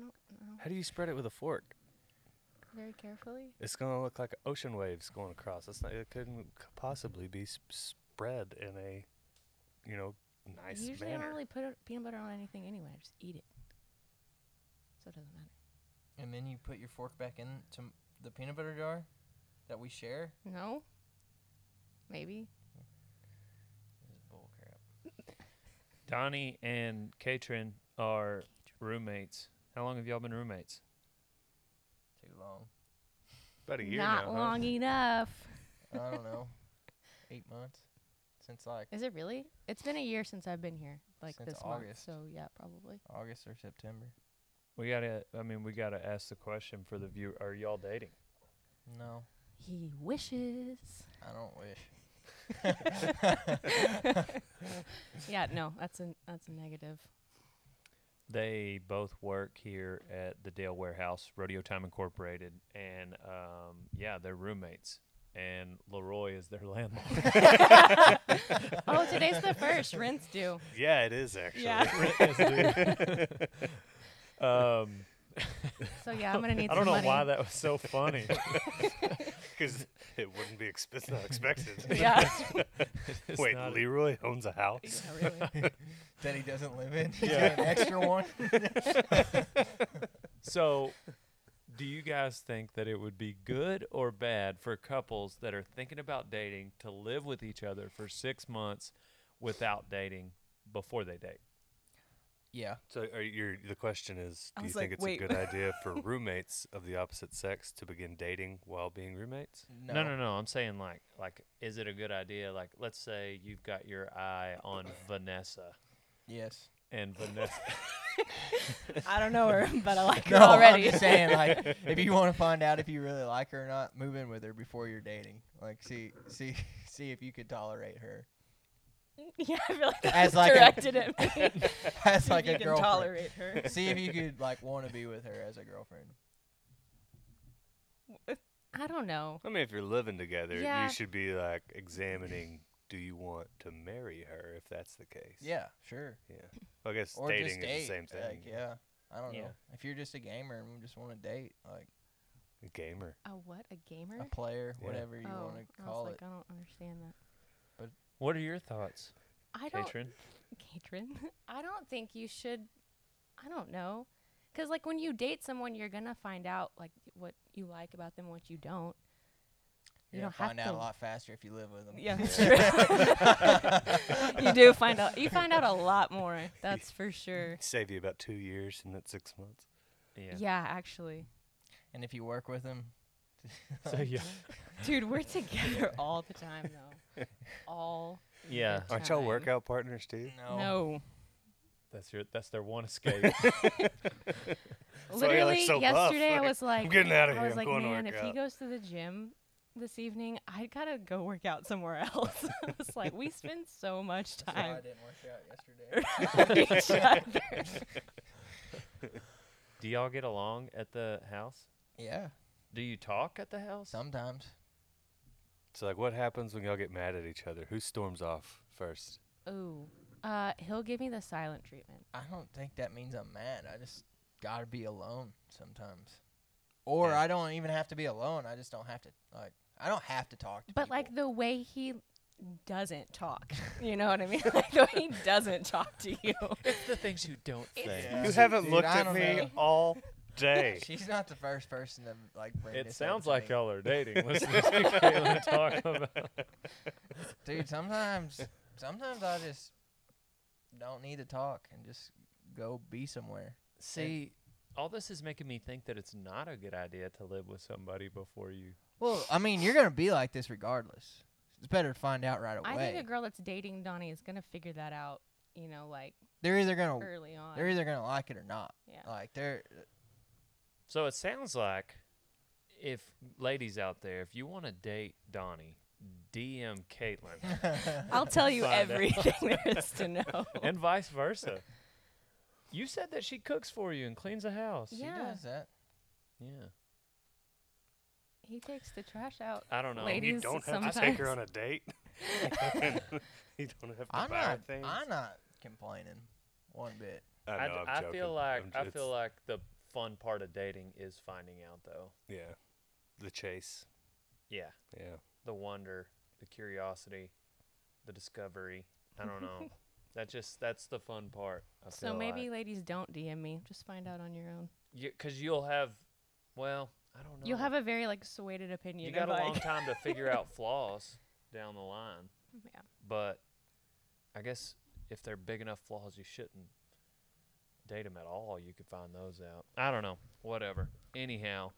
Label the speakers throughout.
Speaker 1: don't know.
Speaker 2: How do you spread it with a fork?
Speaker 1: Very carefully.
Speaker 2: It's gonna look like ocean waves going across. It couldn't possibly be spread in a, nice
Speaker 1: Usually I
Speaker 2: manner.
Speaker 1: don't really put peanut butter on anything anyway. I just eat it. So it doesn't matter.
Speaker 3: And then you put your fork back into the peanut butter jar that we share.
Speaker 1: No? Maybe.
Speaker 3: This is bull crap.
Speaker 4: Donnie and Katrin are roommates. How long have y'all been roommates?
Speaker 3: Too long.
Speaker 2: About a year
Speaker 1: Not
Speaker 2: now.
Speaker 1: long enough.
Speaker 3: I don't know. 8 months since like
Speaker 1: Is it really? It's been a year since I've been here. Like
Speaker 3: Since
Speaker 1: this month.
Speaker 3: August.
Speaker 1: So yeah, probably.
Speaker 3: August or September.
Speaker 4: We gotta ask the question for the viewer. Are y'all dating?
Speaker 3: No,
Speaker 1: He wishes.
Speaker 3: I don't wish.
Speaker 1: Yeah, no, that's a negative.
Speaker 4: They both work here at the Dale Warehouse, Rodeo Time Incorporated, and they're roommates. And Leroy is their landlord.
Speaker 1: Oh, today's the first. Rent's due.
Speaker 2: Yeah, it is actually.
Speaker 1: Yeah. So yeah, I'm gonna need
Speaker 4: I
Speaker 1: some
Speaker 4: don't know
Speaker 1: money.
Speaker 4: why that was so funny.
Speaker 2: Because it wouldn't be it's not expected.
Speaker 1: Yeah.
Speaker 4: It's
Speaker 2: Wait,
Speaker 4: not-
Speaker 2: Leroy owns a house?
Speaker 1: Yeah, really.
Speaker 3: That he doesn't live in.
Speaker 4: Yeah.
Speaker 3: An extra one.
Speaker 4: So, do you guys think that it would be good or bad for couples that are thinking about dating to live with each other for 6 months without dating before they date?
Speaker 3: Yeah.
Speaker 2: So the question is,
Speaker 1: I
Speaker 2: do you
Speaker 1: was
Speaker 2: think
Speaker 1: like,
Speaker 2: it's
Speaker 1: wait.
Speaker 2: a good idea for roommates of the opposite sex to begin dating while being roommates?
Speaker 4: No. I'm saying like, is it a good idea? Like, let's say you've got your eye on Vanessa,
Speaker 3: Yes.
Speaker 4: and Vanessa.
Speaker 1: I don't know her, but I like her
Speaker 3: No,
Speaker 1: already.
Speaker 3: I'm just saying, like, if you want to find out if you really like her or not, move in with her before you're dating. Like, see if you could tolerate her
Speaker 1: Yeah, I feel like
Speaker 3: As
Speaker 1: that's
Speaker 3: like a-
Speaker 1: directed at me.
Speaker 3: as like
Speaker 1: you
Speaker 3: a
Speaker 1: can
Speaker 3: girlfriend.
Speaker 1: tolerate her.
Speaker 3: See if you could like want to be with her as a girlfriend.
Speaker 1: I don't know.
Speaker 2: I mean, if you're living together,
Speaker 1: Yeah.
Speaker 2: you should be like examining, do you want to marry her if that's the case?
Speaker 3: Yeah, sure.
Speaker 2: Yeah. Well, I guess
Speaker 3: Or
Speaker 2: dating
Speaker 3: just
Speaker 2: is
Speaker 3: date.
Speaker 2: the same thing.
Speaker 3: Like, yeah. I don't
Speaker 4: Yeah.
Speaker 3: know. If you're just a gamer and just want to date, like
Speaker 2: A gamer.
Speaker 1: A what? A gamer?
Speaker 3: a player,
Speaker 2: Yeah.
Speaker 3: whatever you
Speaker 1: oh,
Speaker 3: want to
Speaker 1: I
Speaker 3: call
Speaker 1: was
Speaker 3: it.
Speaker 1: like, I don't understand that.
Speaker 4: What are your thoughts,
Speaker 1: I don't.
Speaker 4: Katrin?
Speaker 1: Katrin, I don't think you should. I don't know, because like when you date someone, you're gonna find out like what you like about them, what you don't.
Speaker 3: You're
Speaker 1: You
Speaker 3: gonna
Speaker 1: don't have
Speaker 3: find out
Speaker 1: to-
Speaker 3: a lot faster if you live with them.
Speaker 1: Yeah, that's true. You do find out. You find out a lot more. That's for sure.
Speaker 2: Save you about 2 years and not 6 months.
Speaker 1: Yeah, actually,
Speaker 3: And if you work with them,
Speaker 4: So yeah,
Speaker 1: dude, we're together all the time though. All.
Speaker 4: yeah.
Speaker 1: the
Speaker 2: Aren't y'all
Speaker 1: time.
Speaker 2: workout partners too?
Speaker 1: No.
Speaker 4: That's their one escape.
Speaker 2: That's why you're,
Speaker 1: Literally
Speaker 2: like, so buff.
Speaker 1: yesterday, I
Speaker 2: Like,
Speaker 1: was like,
Speaker 2: I'm getting out of
Speaker 1: I
Speaker 2: here.
Speaker 1: was
Speaker 2: I'm
Speaker 1: like,
Speaker 2: going to
Speaker 1: man,
Speaker 2: work
Speaker 1: if he
Speaker 2: out."
Speaker 1: goes to the gym this evening, I gotta go work out somewhere else. I was like, we spend so much
Speaker 3: that's why I
Speaker 1: time
Speaker 3: didn't work out yesterday.
Speaker 1: with each other.
Speaker 4: Do y'all get along at the house?
Speaker 3: Yeah,
Speaker 4: Do you talk at the house?
Speaker 3: sometimes.
Speaker 2: So, like, what happens when y'all get mad at each other? Who storms off first?
Speaker 1: Ooh, he'll give me the silent treatment.
Speaker 3: I don't think that means I'm mad. I just gotta be alone sometimes. Or
Speaker 2: Yeah.
Speaker 3: I don't even have to be alone. I just don't have to I don't have to talk to
Speaker 1: But
Speaker 3: people.
Speaker 1: like the way he doesn't talk, you know what I mean? Like the way he doesn't talk to you.
Speaker 4: It's the things you don't
Speaker 1: It's-
Speaker 4: say.
Speaker 3: Yeah.
Speaker 2: You haven't
Speaker 3: Dude,
Speaker 2: looked
Speaker 3: I
Speaker 2: at
Speaker 3: don't
Speaker 2: me
Speaker 3: know.
Speaker 2: all day.
Speaker 3: She's not the first person to like bring
Speaker 4: It
Speaker 3: this
Speaker 4: sounds
Speaker 3: up to
Speaker 4: like
Speaker 3: me.
Speaker 4: y'all are dating. Listening to Caitlin talk about.
Speaker 3: Dude, sometimes I just don't need to talk and just go be somewhere.
Speaker 4: See, all this is making me think that it's not a good idea to live with somebody before you.
Speaker 3: Well, I mean, you're gonna be like this regardless. It's better to find out right away.
Speaker 1: I think a girl that's dating Donnie is gonna figure that out, you know, like
Speaker 3: they're either gonna
Speaker 1: early on.
Speaker 3: like it or not.
Speaker 1: Yeah.
Speaker 3: Like they're
Speaker 4: So it sounds like, if ladies out there, if you want to date Donnie, DM Caitlin,
Speaker 1: I'll tell you
Speaker 4: Find out.
Speaker 1: everything there is to know.
Speaker 4: and vice versa. You said that she cooks for you and cleans the house.
Speaker 3: she
Speaker 1: Yeah.
Speaker 3: does that.
Speaker 4: Yeah.
Speaker 1: He takes the trash out.
Speaker 4: I don't know.
Speaker 1: Ladies,
Speaker 2: You don't have
Speaker 1: sometimes.
Speaker 2: to take her on a date. You don't have to
Speaker 3: I'm
Speaker 2: buy her
Speaker 3: not
Speaker 2: things.
Speaker 3: I'm not complaining one bit.
Speaker 2: I know, I'm
Speaker 4: I
Speaker 2: joking.
Speaker 4: feel like
Speaker 2: I'm
Speaker 4: I feel like the fun part of dating is finding out, though.
Speaker 2: Yeah. The chase.
Speaker 4: Yeah.
Speaker 2: Yeah.
Speaker 4: The wonder, the curiosity, the discovery. I don't know. That's the fun part. I
Speaker 1: So
Speaker 4: feel
Speaker 1: maybe
Speaker 4: like.
Speaker 1: ladies don't DM me. Just find out on your own.
Speaker 4: Because you'll have, well, I don't know.
Speaker 1: You'll have a very like swayed opinion.
Speaker 4: You got
Speaker 1: of,
Speaker 4: a long
Speaker 1: like-
Speaker 4: time to figure out flaws down the line.
Speaker 1: Yeah.
Speaker 4: But I guess if they're big enough flaws, you shouldn't date them at all. You could find those out. I don't know. Whatever. Anyhow,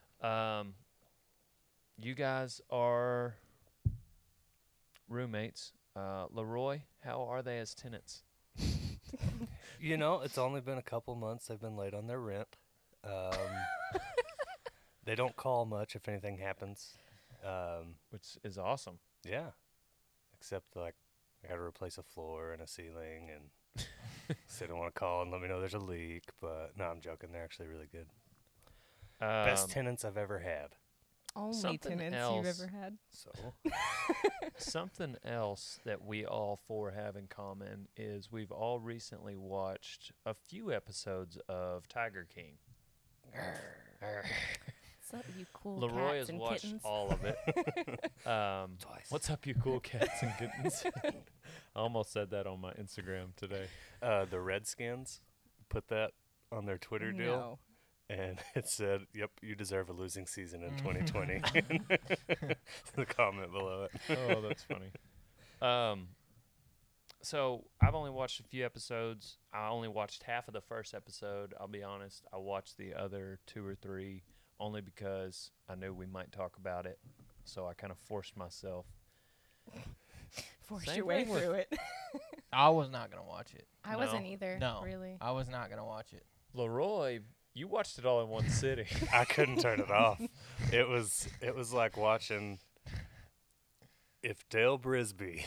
Speaker 4: you guys are roommates. Leroy, how are they as tenants?
Speaker 2: You know, it's only been a couple months they've been late on their rent. They don't call much if anything happens.
Speaker 4: Which is awesome.
Speaker 2: Yeah. Except, like, I got to replace a floor and a ceiling, and so they don't want to call and let me know there's a leak. But, no, I'm joking. They're actually really good. Best tenants I've ever had.
Speaker 1: Only
Speaker 4: Something
Speaker 1: tenants
Speaker 4: else.
Speaker 1: you've ever had.
Speaker 2: So,
Speaker 4: Something else that we all four have in common is we've all recently watched a few episodes of Tiger King.
Speaker 1: What's up, you cool
Speaker 4: Leroy
Speaker 1: cats
Speaker 4: has
Speaker 1: and
Speaker 4: watched
Speaker 1: kittens?
Speaker 4: all of it.
Speaker 2: twice.
Speaker 4: What's up, you cool cats and kittens? I almost said that on my Instagram today.
Speaker 2: The Redskins put that on their Twitter deal.
Speaker 1: No.
Speaker 2: And it said, "Yep, you deserve a losing season in 2020." The comment below it.
Speaker 4: Oh, that's funny. So I've only watched a few episodes. I only watched half of the first episode. I'll be honest. I watched the other 2 or 3 only because I knew we might talk about it. So I kind of forced myself.
Speaker 1: Forced
Speaker 4: Same
Speaker 1: your way
Speaker 4: thing with-
Speaker 1: through it.
Speaker 3: I was not gonna watch it.
Speaker 1: I
Speaker 4: No.
Speaker 1: wasn't either.
Speaker 3: No.
Speaker 1: Really.
Speaker 3: I was not gonna watch it.
Speaker 4: Leroy, you watched it all in one sitting.
Speaker 2: I couldn't turn it off. It was like watching if Dale Brisby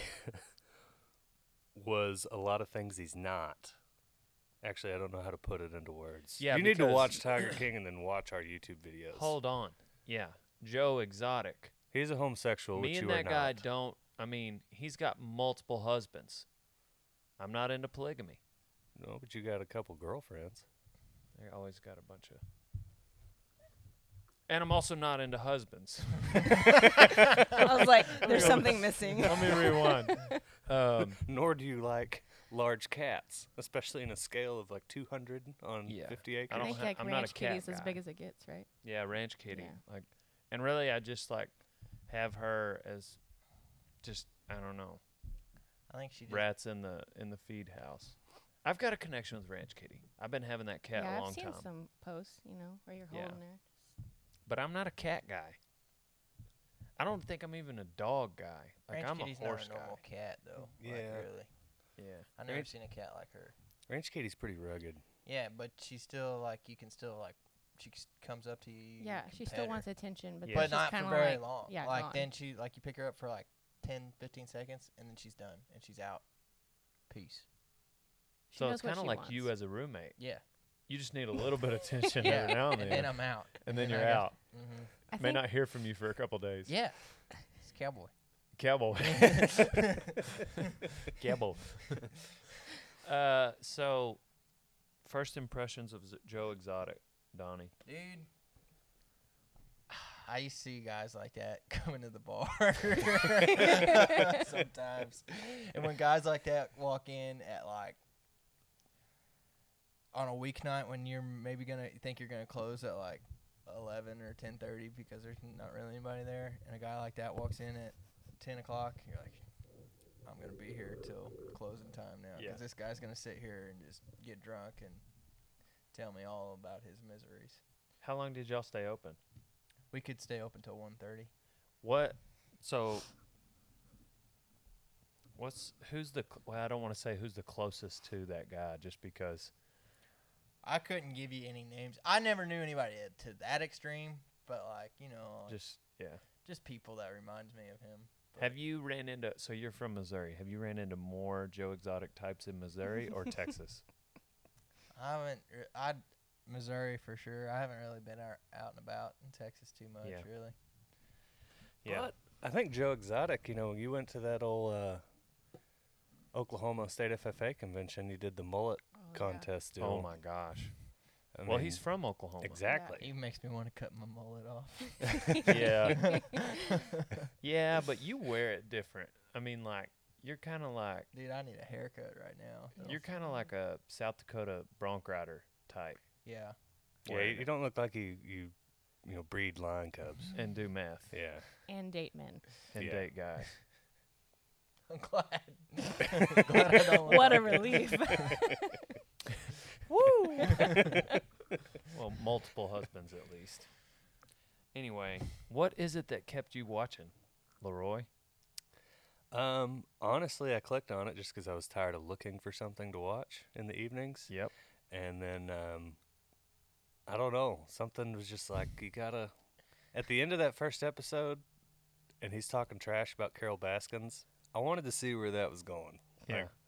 Speaker 2: was a lot of things he's not. Actually, I don't know how to put it into words.
Speaker 4: Yeah,
Speaker 2: you need to
Speaker 4: because-
Speaker 2: watch Tiger King and then watch our YouTube videos.
Speaker 4: Hold on. Yeah. Joe Exotic.
Speaker 2: He's a homosexual,
Speaker 4: Me
Speaker 2: which
Speaker 4: and
Speaker 2: you are
Speaker 4: that guy
Speaker 2: not.
Speaker 4: don't. I mean, he's got multiple husbands. I'm not into polygamy.
Speaker 2: No, but you got a couple girlfriends.
Speaker 4: I always got a bunch of. And I'm also not into husbands.
Speaker 1: I was like, there's something missing.
Speaker 4: Let me rewind.
Speaker 2: Nor do you like large cats, especially in a scale of like 200 on
Speaker 4: Yeah.
Speaker 2: 50
Speaker 4: I
Speaker 2: acres.
Speaker 1: I
Speaker 4: don't
Speaker 1: think
Speaker 4: ha-
Speaker 1: like
Speaker 4: I'm not a
Speaker 1: ranch
Speaker 4: cat
Speaker 1: kitty's as
Speaker 4: guy.
Speaker 1: big as it gets, right?
Speaker 4: Yeah, ranch kitty.
Speaker 1: Yeah.
Speaker 4: Like, and really, I just like have her as just I don't know
Speaker 3: I think she just
Speaker 4: rats in the feed house. I've got a connection with ranch kitty. I've been having that cat
Speaker 1: yeah,
Speaker 4: a long
Speaker 1: I've seen
Speaker 4: time,
Speaker 1: some posts, where you're
Speaker 4: Yeah.
Speaker 1: holding her.
Speaker 4: but I'm not a cat guy. I don't think I'm even a dog guy. Like
Speaker 3: Ranch
Speaker 4: I'm
Speaker 3: Kitty's
Speaker 4: a horse
Speaker 3: not a normal
Speaker 4: guy.
Speaker 3: cat though.
Speaker 2: Yeah.
Speaker 3: Like, really.
Speaker 4: Yeah.
Speaker 3: I've never
Speaker 2: Ranch-
Speaker 3: seen a cat like her.
Speaker 2: Ranch Kitty's pretty rugged.
Speaker 3: Yeah, but she's still like you can still like comes up to you. you
Speaker 1: Yeah,
Speaker 3: can
Speaker 1: she
Speaker 3: pet
Speaker 1: still
Speaker 3: her.
Speaker 1: wants attention, but,
Speaker 4: Yeah.
Speaker 1: then
Speaker 3: but
Speaker 1: she's
Speaker 3: not
Speaker 1: kinda
Speaker 3: for very
Speaker 1: like,
Speaker 3: long.
Speaker 1: Yeah,
Speaker 3: like
Speaker 1: gone.
Speaker 3: then she like you pick her up for like 10, 15 seconds and then she's done and she's out. Peace.
Speaker 1: She
Speaker 4: So
Speaker 1: knows
Speaker 4: it's
Speaker 1: what
Speaker 4: kind of
Speaker 1: she
Speaker 4: like
Speaker 1: wants.
Speaker 4: you as a roommate.
Speaker 3: Yeah.
Speaker 4: You just need a little bit of attention
Speaker 3: Yeah.
Speaker 4: every now and
Speaker 3: And
Speaker 4: then,
Speaker 3: then I'm out.
Speaker 4: and then
Speaker 3: I
Speaker 4: you're
Speaker 3: guess-
Speaker 4: out.
Speaker 3: Mhm.
Speaker 1: I
Speaker 4: May
Speaker 1: think
Speaker 4: not hear from you for a couple days.
Speaker 3: Yeah. It's cowboy.
Speaker 4: Cowboy. Cowboy. So, first impressions of Joe Exotic, Donnie.
Speaker 3: Dude. I used to see guys like that coming to the bar sometimes. And when guys like that walk in at like on a weeknight when you're maybe gonna think you're gonna close at like 11 or 10:30 because there's not really anybody there, and a guy like that walks in at 10 o'clock, you're like, I'm gonna be here till closing time now because
Speaker 4: Yeah.
Speaker 3: this guy's gonna sit here and just get drunk and tell me all about his miseries.
Speaker 4: How long did y'all stay open?
Speaker 3: We could stay open till 1:30.
Speaker 4: What? So, who's the? Well, I don't want to say who's the closest to that guy, just because.
Speaker 3: I couldn't give you any names. I never knew anybody to that extreme, but like
Speaker 4: Just yeah.
Speaker 3: just people that reminds me of him. But
Speaker 4: Have you ran into? So you're from Missouri. Have you ran into more Joe Exotic types in Missouri or Texas?
Speaker 3: I haven't. Missouri for sure. I haven't really been out and about in Texas too much,
Speaker 4: Yeah.
Speaker 3: really.
Speaker 4: Yeah.
Speaker 2: But I think Joe Exotic, you went to that old Oklahoma State FFA convention. You did the mullet
Speaker 1: Oh, yeah.
Speaker 2: contest deal.
Speaker 4: Oh my gosh. Well,
Speaker 2: mean,
Speaker 4: he's from Oklahoma.
Speaker 2: exactly.
Speaker 3: He makes me want to cut my mullet off.
Speaker 4: Yeah. Yeah, but you wear it different. I mean, like, you're kind of like,
Speaker 3: Dude, I need a haircut right now.
Speaker 4: you're kind of like a South Dakota bronc rider type
Speaker 3: Yeah.
Speaker 2: Yeah, you don't look like you breed lion cubs.
Speaker 4: and do meth
Speaker 2: Yeah.
Speaker 1: And date men.
Speaker 4: and
Speaker 2: Yeah.
Speaker 4: date guys.
Speaker 3: I'm glad. Glad I don't look
Speaker 1: What a
Speaker 3: like
Speaker 1: relief.
Speaker 4: Well, multiple husbands at least. Anyway, what is it that kept you watching, Leroy?
Speaker 2: Honestly, I clicked on it just because I was tired of looking for something to watch in the evenings.
Speaker 4: Yep.
Speaker 2: And then, I don't know, something was just like, you gotta, at the end of that first episode, and he's talking trash about Carol Baskins, I wanted to see where that was going.
Speaker 4: Yeah.
Speaker 2: Like,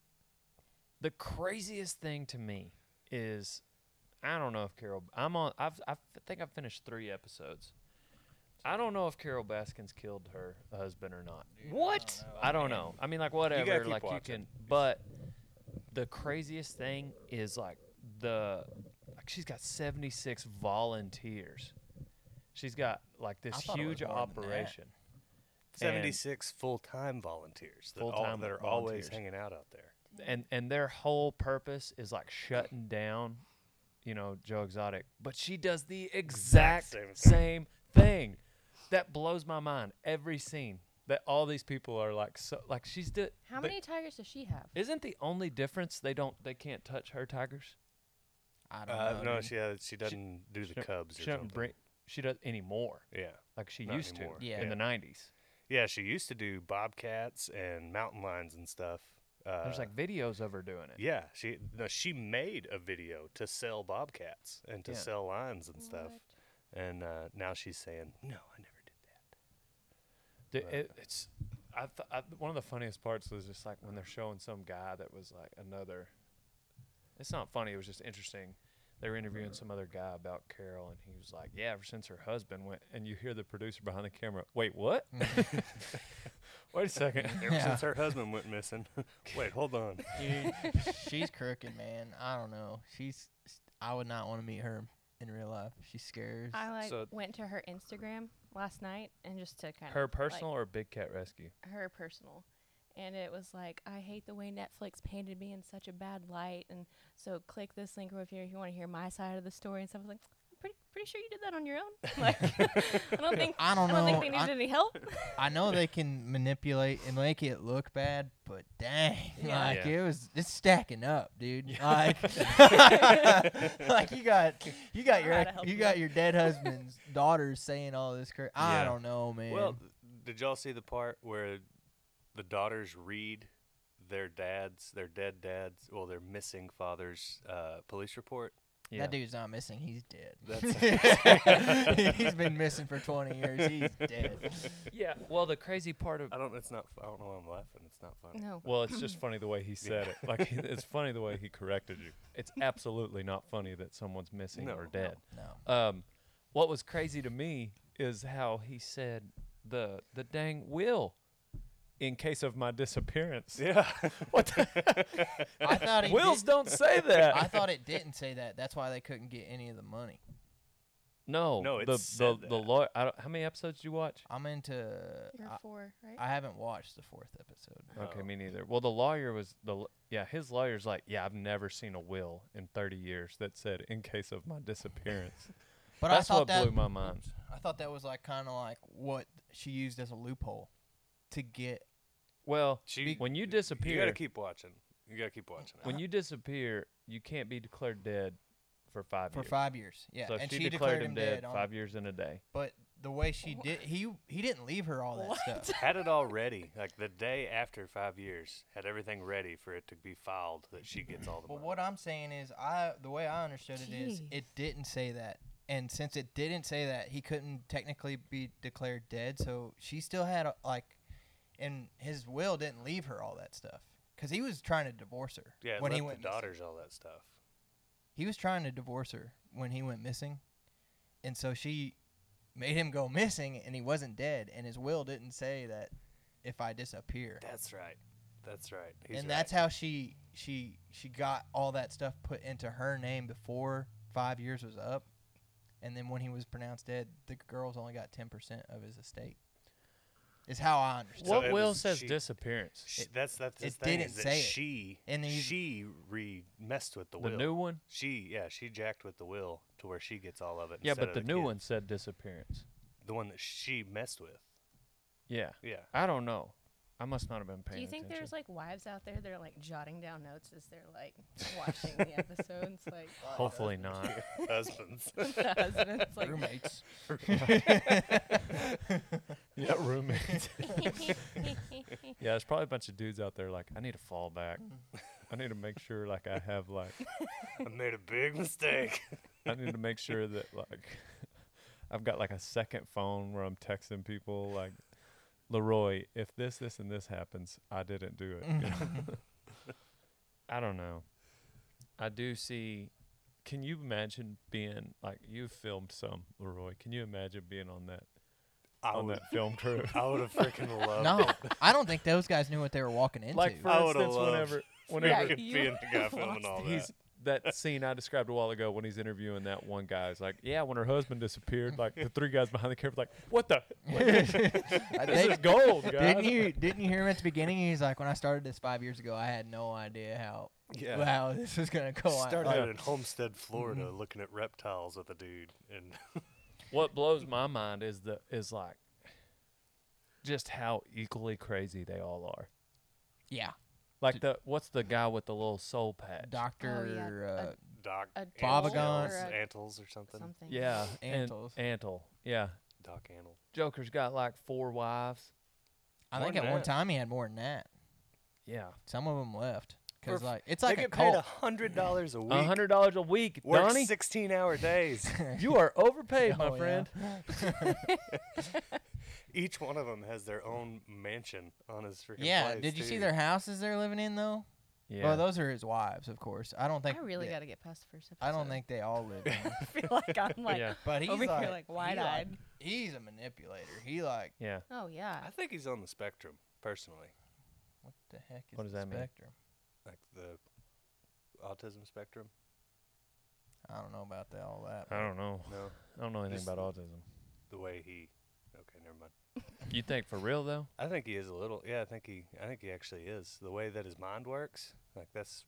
Speaker 4: The craziest thing to me is, I don't know if Carol. I think I've finished 3 episodes. I don't know if Carol Baskins killed her husband or not.
Speaker 3: Dude,
Speaker 4: What? I don't know. I mean, like, whatever.
Speaker 2: gotta keep
Speaker 4: Like, you
Speaker 2: watching.
Speaker 4: can. But the craziest thing is like she's got 76 volunteers. She's got like this
Speaker 3: I thought it was
Speaker 4: huge
Speaker 3: more than that.
Speaker 4: operation.
Speaker 2: 76 full-time volunteers that,
Speaker 4: Full-time
Speaker 2: that are always
Speaker 4: volunteers.
Speaker 2: hanging out there.
Speaker 4: And their whole purpose is like shutting down, Joe Exotic. But she does the exact same thing. That blows my mind every scene. That all these people are like she's
Speaker 1: How many tigers does she have?
Speaker 4: Isn't the only difference they can't touch her tigers?
Speaker 3: I don't know.
Speaker 2: No,
Speaker 3: dude.
Speaker 2: she doesn't do the cubs or
Speaker 4: She doesn't
Speaker 2: something.
Speaker 4: she does anymore
Speaker 2: Yeah.
Speaker 4: like she
Speaker 2: Not
Speaker 4: used
Speaker 2: anymore.
Speaker 4: to
Speaker 3: Yeah.
Speaker 4: in the 90s.
Speaker 2: Yeah, she used to do bobcats and mountain lions and stuff.
Speaker 4: There's like videos of her doing it.
Speaker 2: Yeah, she made a video to sell bobcats and to
Speaker 4: Yeah.
Speaker 2: sell lions and stuff.
Speaker 1: What?
Speaker 2: And now she's saying, "No, I never did that."
Speaker 4: It's one of the funniest parts was just like when they're showing some guy that was like another. It's not funny. It was just interesting. They were interviewing some other guy about Carol, and he was like, "Yeah, ever since her husband went," and you hear the producer behind the camera, "Wait, what? Wait a second."
Speaker 2: Ever
Speaker 3: Yeah.
Speaker 2: since her husband went missing. Wait, hold on.
Speaker 3: Dude, she's crooked, man. I don't know. I would not want to meet her in real life. She scares.
Speaker 1: I
Speaker 4: So-
Speaker 1: went to her Instagram last night and just to kind of
Speaker 4: Her personal or Big Cat Rescue?
Speaker 1: her personal, and it was like, I hate the way Netflix painted me in such a bad light, and so click this link over here if you want to hear my side of the story and stuff. I was like, I'm pretty sure you did that on your own. Like, I don't think
Speaker 3: I don't
Speaker 1: think
Speaker 3: know.
Speaker 1: they needed any help.
Speaker 3: I know they can manipulate and make it look bad, but dang,
Speaker 1: Yeah.
Speaker 3: like
Speaker 4: Yeah.
Speaker 3: it's stacking up, dude. Like, like you got
Speaker 1: I'd help
Speaker 3: your dead husband's daughters saying all this crap. I
Speaker 4: Yeah.
Speaker 3: don't know, man.
Speaker 2: Well, did y'all see the part where the daughters read their dead dad's, well, their missing father's police report?
Speaker 4: Yeah.
Speaker 3: That dude's not missing. He's dead.
Speaker 2: That's
Speaker 3: He's been missing for 20 years. He's dead.
Speaker 4: Yeah. Well, the crazy part of
Speaker 2: I don't know why I'm laughing. It's not funny.
Speaker 1: No.
Speaker 4: well, it's just funny the way he said it. Like it's funny the way he corrected you. It's absolutely not funny that someone's missing
Speaker 2: No,
Speaker 4: or
Speaker 2: no.
Speaker 4: dead.
Speaker 3: No.
Speaker 4: What was crazy to me is how he said the dang will in case of my disappearance.
Speaker 2: Yeah.
Speaker 3: I thought he
Speaker 4: Wills
Speaker 3: did-
Speaker 4: don't say that.
Speaker 3: I thought it didn't say that. That's why they couldn't get any of the money.
Speaker 4: No,
Speaker 2: No, it
Speaker 4: the
Speaker 2: said
Speaker 4: the
Speaker 2: that.
Speaker 4: lawyer. How many episodes did you watch?
Speaker 3: I'm into.
Speaker 1: You're 4, right?
Speaker 3: I haven't watched the 4th episode.
Speaker 4: Okay,
Speaker 2: Oh.
Speaker 4: me neither. Well, the lawyer was his lawyer's like, yeah, I've never seen a will in 30 years that said in case of my disappearance.
Speaker 3: But
Speaker 4: That's
Speaker 3: I thought
Speaker 4: what
Speaker 3: that
Speaker 4: blew my mind.
Speaker 3: I thought that was like kind of like what she used as a loophole to get.
Speaker 4: Well,
Speaker 2: She-
Speaker 4: when you
Speaker 2: You
Speaker 4: disappear,
Speaker 2: gotta keep watching.
Speaker 4: when you disappear, you can't be declared dead for 5
Speaker 3: For
Speaker 4: years.
Speaker 3: 5 years, yeah,
Speaker 4: So
Speaker 3: and
Speaker 4: she
Speaker 3: she
Speaker 4: declared him dead
Speaker 3: on,
Speaker 4: 5 years in a day.
Speaker 3: But the way she did, he didn't leave her all that
Speaker 1: What?
Speaker 3: stuff.
Speaker 2: Had it all ready, like the day after 5 years, had everything ready for it to be filed that she gets all the
Speaker 3: But
Speaker 2: money.
Speaker 3: what I'm saying is, the way I understood it is,
Speaker 1: Jeez.
Speaker 3: it didn't say that, and since it didn't say that, he couldn't technically be declared dead. So she still had and his will didn't leave her all that stuff because he was trying to divorce her.
Speaker 2: Yeah, it
Speaker 3: when he
Speaker 2: left
Speaker 3: went
Speaker 2: the daughters all that stuff.
Speaker 3: He was trying to divorce her when he went missing, and so she made him go missing, and he wasn't dead, and his will didn't say that if I disappear.
Speaker 2: That's right. He's
Speaker 3: And
Speaker 2: right.
Speaker 3: that's how she got all that stuff put into her name before 5 years was up, and then when he was pronounced dead, the girls only got 10% of his estate. Is how I understand.
Speaker 2: So
Speaker 4: What
Speaker 2: it
Speaker 4: will
Speaker 2: was
Speaker 4: says
Speaker 2: she-
Speaker 4: disappearance?
Speaker 2: That's his
Speaker 3: it
Speaker 2: thing.
Speaker 3: didn't
Speaker 2: Is that
Speaker 3: say it.
Speaker 2: she
Speaker 3: And he's-
Speaker 2: she messed with the
Speaker 4: The
Speaker 2: will.
Speaker 4: new one?
Speaker 2: She jacked with the will to where she gets all of it.
Speaker 4: Yeah,
Speaker 2: instead
Speaker 4: but
Speaker 2: of
Speaker 4: the new
Speaker 2: kid.
Speaker 4: one said disappearance.
Speaker 2: the one that she messed with.
Speaker 4: Yeah.
Speaker 2: Yeah.
Speaker 4: I don't know. I must not have been paying
Speaker 1: Do you think
Speaker 4: attention.
Speaker 1: there's like wives out there that are like jotting down notes as they're like watching the episodes? Like
Speaker 4: Hopefully not.
Speaker 2: Husbands.
Speaker 1: the husband's like,
Speaker 3: Roommates.
Speaker 4: Yeah, roommates. Yeah, there's probably a bunch of dudes out there like, I need to fall back. I need to make sure like I have like
Speaker 2: I made a big mistake.
Speaker 4: I need to make sure that like I've got like a second phone where I'm texting people like, Leroy, if this, and this happens, I didn't do it. You know? I don't know. I do see. Can you imagine being like you've filmed some, Leroy? Can you imagine being on that that film crew?
Speaker 2: I would have freaking loved
Speaker 3: No,
Speaker 2: it.
Speaker 3: I don't think those guys knew what they were walking into.
Speaker 4: Like for
Speaker 2: I would've
Speaker 4: instance,
Speaker 2: loved-
Speaker 4: whenever
Speaker 1: Yeah,
Speaker 2: Being the guy filming all that.
Speaker 4: he's that scene I described a while ago when he's interviewing that one guy. It's like, yeah, when her husband disappeared, like the three guys behind the camera, like, what the? This is gold, guys.
Speaker 3: Didn't you hear him at the beginning? He's like, when I started this 5 years ago, I had no idea how this was gonna go.
Speaker 2: Started
Speaker 3: Like,
Speaker 2: out in Homestead, Florida, looking at reptiles with a dude, and
Speaker 4: What blows my mind is like just how equally crazy they all are.
Speaker 3: yeah,
Speaker 4: Like what's the guy with the little soul patch?
Speaker 3: Doctor.
Speaker 2: Doc
Speaker 1: A
Speaker 3: Bobagon.
Speaker 2: Antles or something.
Speaker 1: something.
Speaker 4: Yeah,
Speaker 3: Antles.
Speaker 4: Antle. Yeah,
Speaker 2: Doc Antle.
Speaker 4: Joker's got like 4 wives.
Speaker 3: I
Speaker 2: More
Speaker 3: think
Speaker 2: than
Speaker 3: at one
Speaker 2: that.
Speaker 3: time he had more than that.
Speaker 4: Yeah,
Speaker 3: Some of them left because
Speaker 2: For-
Speaker 3: like it's
Speaker 2: They
Speaker 3: like a
Speaker 2: get paid
Speaker 3: cult.
Speaker 2: $100 a week.
Speaker 4: $100 a week,
Speaker 2: Work
Speaker 4: Donnie.
Speaker 2: 16-hour days.
Speaker 4: You are overpaid, my
Speaker 3: Oh, yeah.
Speaker 4: friend.
Speaker 2: Each one of them has their own mansion on his freaking
Speaker 3: Yeah,
Speaker 2: place,
Speaker 3: did you see
Speaker 2: too.
Speaker 3: their houses they're living in though?
Speaker 4: Yeah.
Speaker 3: Well, those are his wives, of course. I don't think.
Speaker 1: I really
Speaker 3: they-
Speaker 1: got to get past the first episode.
Speaker 3: I don't think they all live. In them.
Speaker 1: I feel like I'm like
Speaker 4: yeah,
Speaker 3: But he's
Speaker 1: over
Speaker 3: like,
Speaker 1: here like
Speaker 3: he,
Speaker 1: wide-eyed.
Speaker 3: he's a manipulator. He like,
Speaker 4: yeah.
Speaker 1: Oh yeah.
Speaker 2: I think he's on the spectrum, personally.
Speaker 3: what the heck is
Speaker 4: What does
Speaker 3: the
Speaker 4: that mean?
Speaker 3: spectrum?
Speaker 2: Like the autism spectrum.
Speaker 3: I don't know about all that.
Speaker 4: I don't know.
Speaker 2: No,
Speaker 4: I don't know anything
Speaker 2: Just
Speaker 4: about autism.
Speaker 2: the way he. Okay, never mind.
Speaker 4: You think for real though?
Speaker 2: I think he is a little. Yeah, I think he actually is. The way that his mind works, like that's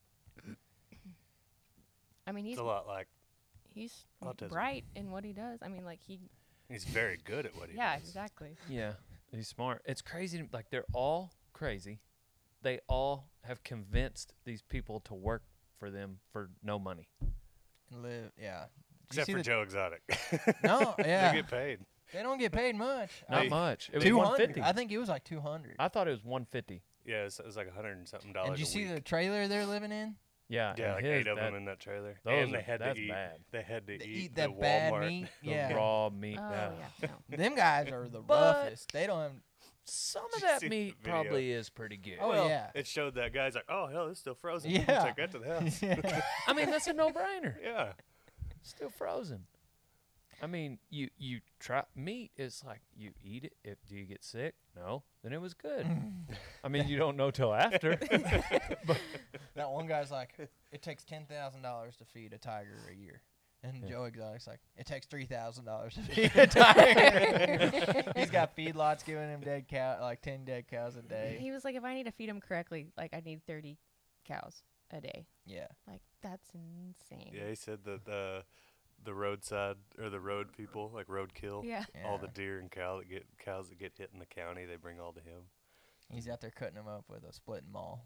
Speaker 1: I mean, he's
Speaker 2: it's a lot like
Speaker 1: he's
Speaker 2: autism.
Speaker 1: bright in what he does. I mean, like
Speaker 2: he's very good at what he
Speaker 1: yeah,
Speaker 2: does.
Speaker 1: exactly.
Speaker 4: Yeah, he's smart. It's crazy. Like they're all crazy. They all have convinced these people to work for them for no money.
Speaker 3: Live, yeah. Did you
Speaker 2: Except
Speaker 3: see
Speaker 2: for
Speaker 3: the-
Speaker 2: Joe Exotic.
Speaker 3: No, yeah.
Speaker 2: They get paid.
Speaker 3: They don't get paid much.
Speaker 4: Not
Speaker 2: Hey,
Speaker 4: much. It was
Speaker 3: 200.
Speaker 4: 150.
Speaker 3: I think it was like 200.
Speaker 4: I thought it was 150.
Speaker 2: Yeah, it was like $100 and something
Speaker 3: And
Speaker 2: dollars
Speaker 3: did you
Speaker 2: a
Speaker 3: see
Speaker 2: week.
Speaker 3: the trailer they're living in?
Speaker 4: Yeah,
Speaker 2: Yeah,
Speaker 4: and
Speaker 2: like
Speaker 4: his,
Speaker 2: 8 of
Speaker 4: that,
Speaker 2: them in that trailer.
Speaker 4: those
Speaker 2: And they
Speaker 4: are-
Speaker 2: had
Speaker 4: that's
Speaker 2: to eat.
Speaker 4: bad.
Speaker 2: They had to
Speaker 3: They
Speaker 2: eat
Speaker 3: eat
Speaker 2: the
Speaker 3: that bad
Speaker 2: Walmart.
Speaker 3: meat.
Speaker 4: the
Speaker 3: Yeah.
Speaker 4: raw meat.
Speaker 1: Oh
Speaker 4: yeah.
Speaker 1: yeah. No.
Speaker 3: Them guys are the
Speaker 4: But-
Speaker 3: roughest. They don't have.
Speaker 4: Some
Speaker 2: Did
Speaker 4: of
Speaker 2: you
Speaker 4: that
Speaker 2: see the
Speaker 4: meat
Speaker 2: video?
Speaker 4: probably is pretty good.
Speaker 3: Oh,
Speaker 2: Well,
Speaker 3: yeah.
Speaker 2: It showed that guy's like, oh hell, it's still frozen.
Speaker 3: Yeah.
Speaker 2: Take that to the house.
Speaker 4: I mean, that's a no-brainer.
Speaker 2: Yeah.
Speaker 4: Still frozen. I mean, you try meat is like you eat it. If do you get sick? No, then it was good. I mean, you don't know till after.
Speaker 3: That one guy's like, it takes $10,000 to feed a tiger a year. And
Speaker 4: Yeah.
Speaker 3: Joe Exotic's like, it takes $3,000 to feed a tiger. He's got feedlots giving him dead cow, like 10 dead cows a day.
Speaker 1: He was like, if I need to feed him correctly, like I need 30 cows a day.
Speaker 3: Yeah.
Speaker 1: Like that's insane.
Speaker 2: Yeah, he said that the roadside or the road people, like roadkill,
Speaker 1: Yeah.
Speaker 2: all the
Speaker 3: Yeah.
Speaker 2: deer and cows that get hit in the county, they bring all to him.
Speaker 3: He's out there cutting them up with a splitting maul.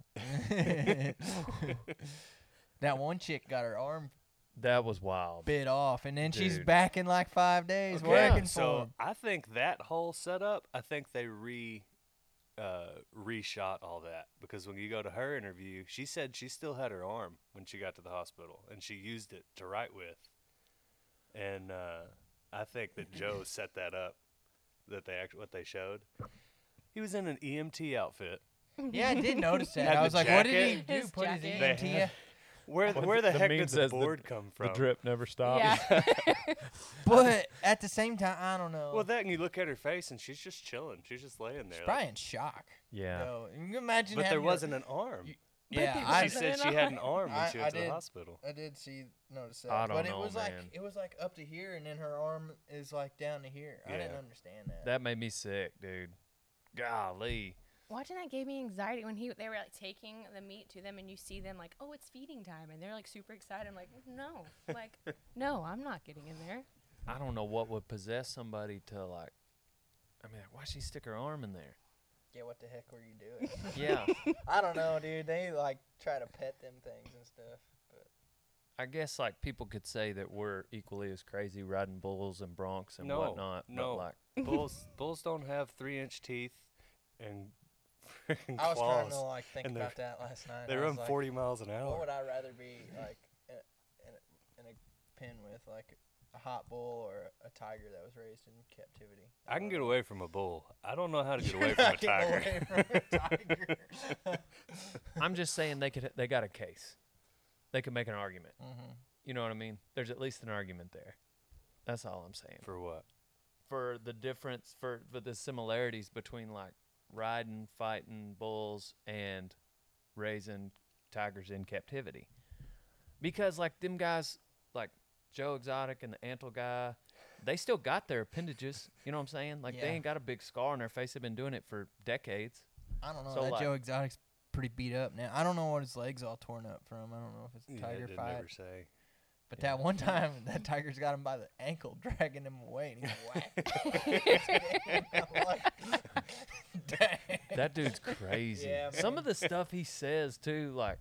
Speaker 3: That one chick got her arm
Speaker 4: That was wild.
Speaker 3: bit off, and then she's
Speaker 4: Dude.
Speaker 3: back in like 5 days
Speaker 2: Okay,
Speaker 3: working for
Speaker 2: so
Speaker 3: him.
Speaker 2: I think that whole setup, I think they reshot all that because when you go to her interview, she said she still had her arm when she got to the hospital and she used it to write with. And I think that Joe set that up. That what they showed. He was in an EMT outfit.
Speaker 3: Yeah, I did notice that.
Speaker 2: Had
Speaker 3: I
Speaker 2: the
Speaker 3: was like, what did he
Speaker 2: jacket.
Speaker 3: do?
Speaker 1: His
Speaker 3: Put his
Speaker 1: jacket.
Speaker 2: They
Speaker 3: EMT?
Speaker 2: had- Where
Speaker 4: Well,
Speaker 2: the
Speaker 4: the
Speaker 2: heck
Speaker 4: meme
Speaker 2: did the
Speaker 4: says
Speaker 2: board come from?
Speaker 4: The drip never stops.
Speaker 1: Yeah.
Speaker 3: But at the same time, I don't know.
Speaker 2: Well, that and you look at her face and she's just chilling. She's just laying there.
Speaker 3: She's probably in shock.
Speaker 4: Yeah.
Speaker 3: Yo, you can imagine
Speaker 2: but there
Speaker 3: having your-
Speaker 2: wasn't an arm.
Speaker 3: Yeah,
Speaker 1: they
Speaker 3: I
Speaker 2: She
Speaker 1: wasn't
Speaker 2: said
Speaker 1: an
Speaker 2: she had an arm when
Speaker 3: I-
Speaker 2: she
Speaker 3: I
Speaker 2: went to
Speaker 3: did.
Speaker 2: the hospital.
Speaker 3: I did notice that.
Speaker 4: I don't
Speaker 3: but it
Speaker 4: know,
Speaker 3: was
Speaker 4: man.
Speaker 3: like up to here, and then her arm is like down to here. I didn't
Speaker 2: Yeah.
Speaker 3: understand that.
Speaker 4: That made me sick, dude. Golly.
Speaker 1: Watching that gave me anxiety when they were like taking the meat to them, and you see them like, oh, it's feeding time, and they're like super excited. I'm like, no, like, no, I'm not getting in there.
Speaker 4: I don't know what would possess somebody to like. I mean, why'd she stick her arm in there?
Speaker 3: Yeah, what the heck were you doing?
Speaker 4: Yeah,
Speaker 3: I don't know, dude. They like try to pet them things and stuff. But
Speaker 4: I guess like people could say that we're equally as crazy riding bulls and broncs and
Speaker 2: No,
Speaker 4: whatnot.
Speaker 2: no.
Speaker 4: But like,
Speaker 2: Bulls don't have 3-inch teeth and freaking
Speaker 3: I was trying
Speaker 2: claws.
Speaker 3: to like think
Speaker 2: and they're-
Speaker 3: about that last night.
Speaker 2: They
Speaker 3: I
Speaker 2: run
Speaker 3: was like,
Speaker 2: 40 miles an
Speaker 3: What
Speaker 2: hour.
Speaker 3: would I rather be like in a pen with, like a hot bull or a tiger that was raised in captivity?
Speaker 2: I can get away from a bull. I don't know how to get away from a
Speaker 3: Not
Speaker 2: tiger.
Speaker 3: getting away from a tiger.
Speaker 4: I'm just saying they got a case. They could make an argument.
Speaker 3: Mm-hmm.
Speaker 4: You know what I mean? There's at least an argument there. That's all I'm saying.
Speaker 2: For what?
Speaker 4: For the difference, for the similarities between like riding, fighting bulls and raising tigers in captivity. Because like them guys, like Joe Exotic and the Antle guy, they still got their appendages. You know what I'm saying? Like they
Speaker 3: Yeah.
Speaker 4: ain't got a big scar on their face. They've been doing it for decades.
Speaker 3: I don't know.
Speaker 4: So,
Speaker 3: That
Speaker 4: like-
Speaker 3: Joe Exotic's pretty beat up now. I don't know what his legs all torn up from. I don't know if it's a
Speaker 2: Yeah,
Speaker 3: tiger
Speaker 2: it did
Speaker 3: fight.
Speaker 2: never say.
Speaker 3: But
Speaker 4: Yeah.
Speaker 3: that one time, that tiger's got him by the ankle, dragging him away, and he's whack. I'm like, dang.
Speaker 4: That dude's crazy.
Speaker 3: Yeah,
Speaker 4: Some
Speaker 3: man.
Speaker 4: of the stuff he says too, like,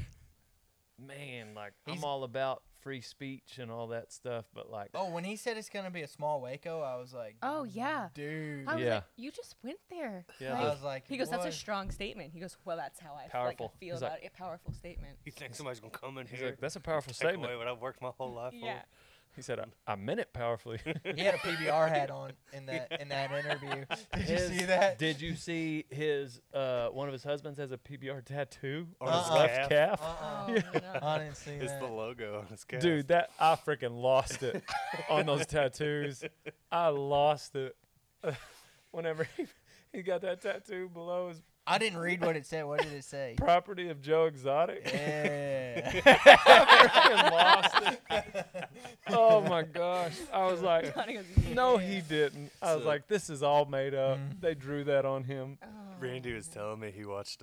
Speaker 4: man, like
Speaker 3: He's-
Speaker 4: I'm all about free speech and all that stuff, but like,
Speaker 3: Oh, when he said it's gonna be a small Waco, I was like,
Speaker 1: Oh, yeah.
Speaker 3: dude.
Speaker 1: I was
Speaker 4: Yeah.
Speaker 1: like, you just went there.
Speaker 4: Yeah,
Speaker 3: I
Speaker 1: Like,
Speaker 3: was like,
Speaker 1: he goes, that's a
Speaker 3: what?
Speaker 1: strong statement. He goes, well, that's how I
Speaker 4: Powerful.
Speaker 1: Like, I feel
Speaker 4: He's
Speaker 1: about
Speaker 4: like-
Speaker 1: it. A powerful statement.
Speaker 2: You think somebody's going to come in
Speaker 4: he's
Speaker 2: here
Speaker 4: like, that's a powerful
Speaker 2: take
Speaker 4: statement.
Speaker 2: away what I've worked my whole life
Speaker 1: Yeah.
Speaker 4: He said, I meant it powerfully.
Speaker 3: He had a PBR hat on in that interview. Did you
Speaker 4: His-
Speaker 3: see that?
Speaker 4: Did you see his one of his husbands has a PBR tattoo on his
Speaker 3: Uh-uh.
Speaker 4: left calf?
Speaker 1: Oh,
Speaker 3: Yeah.
Speaker 1: no.
Speaker 3: I didn't see
Speaker 2: It's
Speaker 3: that.
Speaker 2: the logo on his calf.
Speaker 4: Dude, that I freaking lost it on those tattoos. I lost it. Whenever he got that tattoo below his
Speaker 3: I didn't read what it said. What did it say?
Speaker 4: property of Joe Exotic.
Speaker 3: Yeah.
Speaker 4: I freaking lost it. Oh my gosh. I was like,
Speaker 1: Johnny goes,
Speaker 4: no,
Speaker 1: "Yeah."
Speaker 4: he didn't. I was
Speaker 2: So-
Speaker 4: like, this is all made up.
Speaker 3: Mm.
Speaker 4: They drew that on him.
Speaker 1: Oh,
Speaker 2: Randy was
Speaker 1: no.
Speaker 2: telling me he watched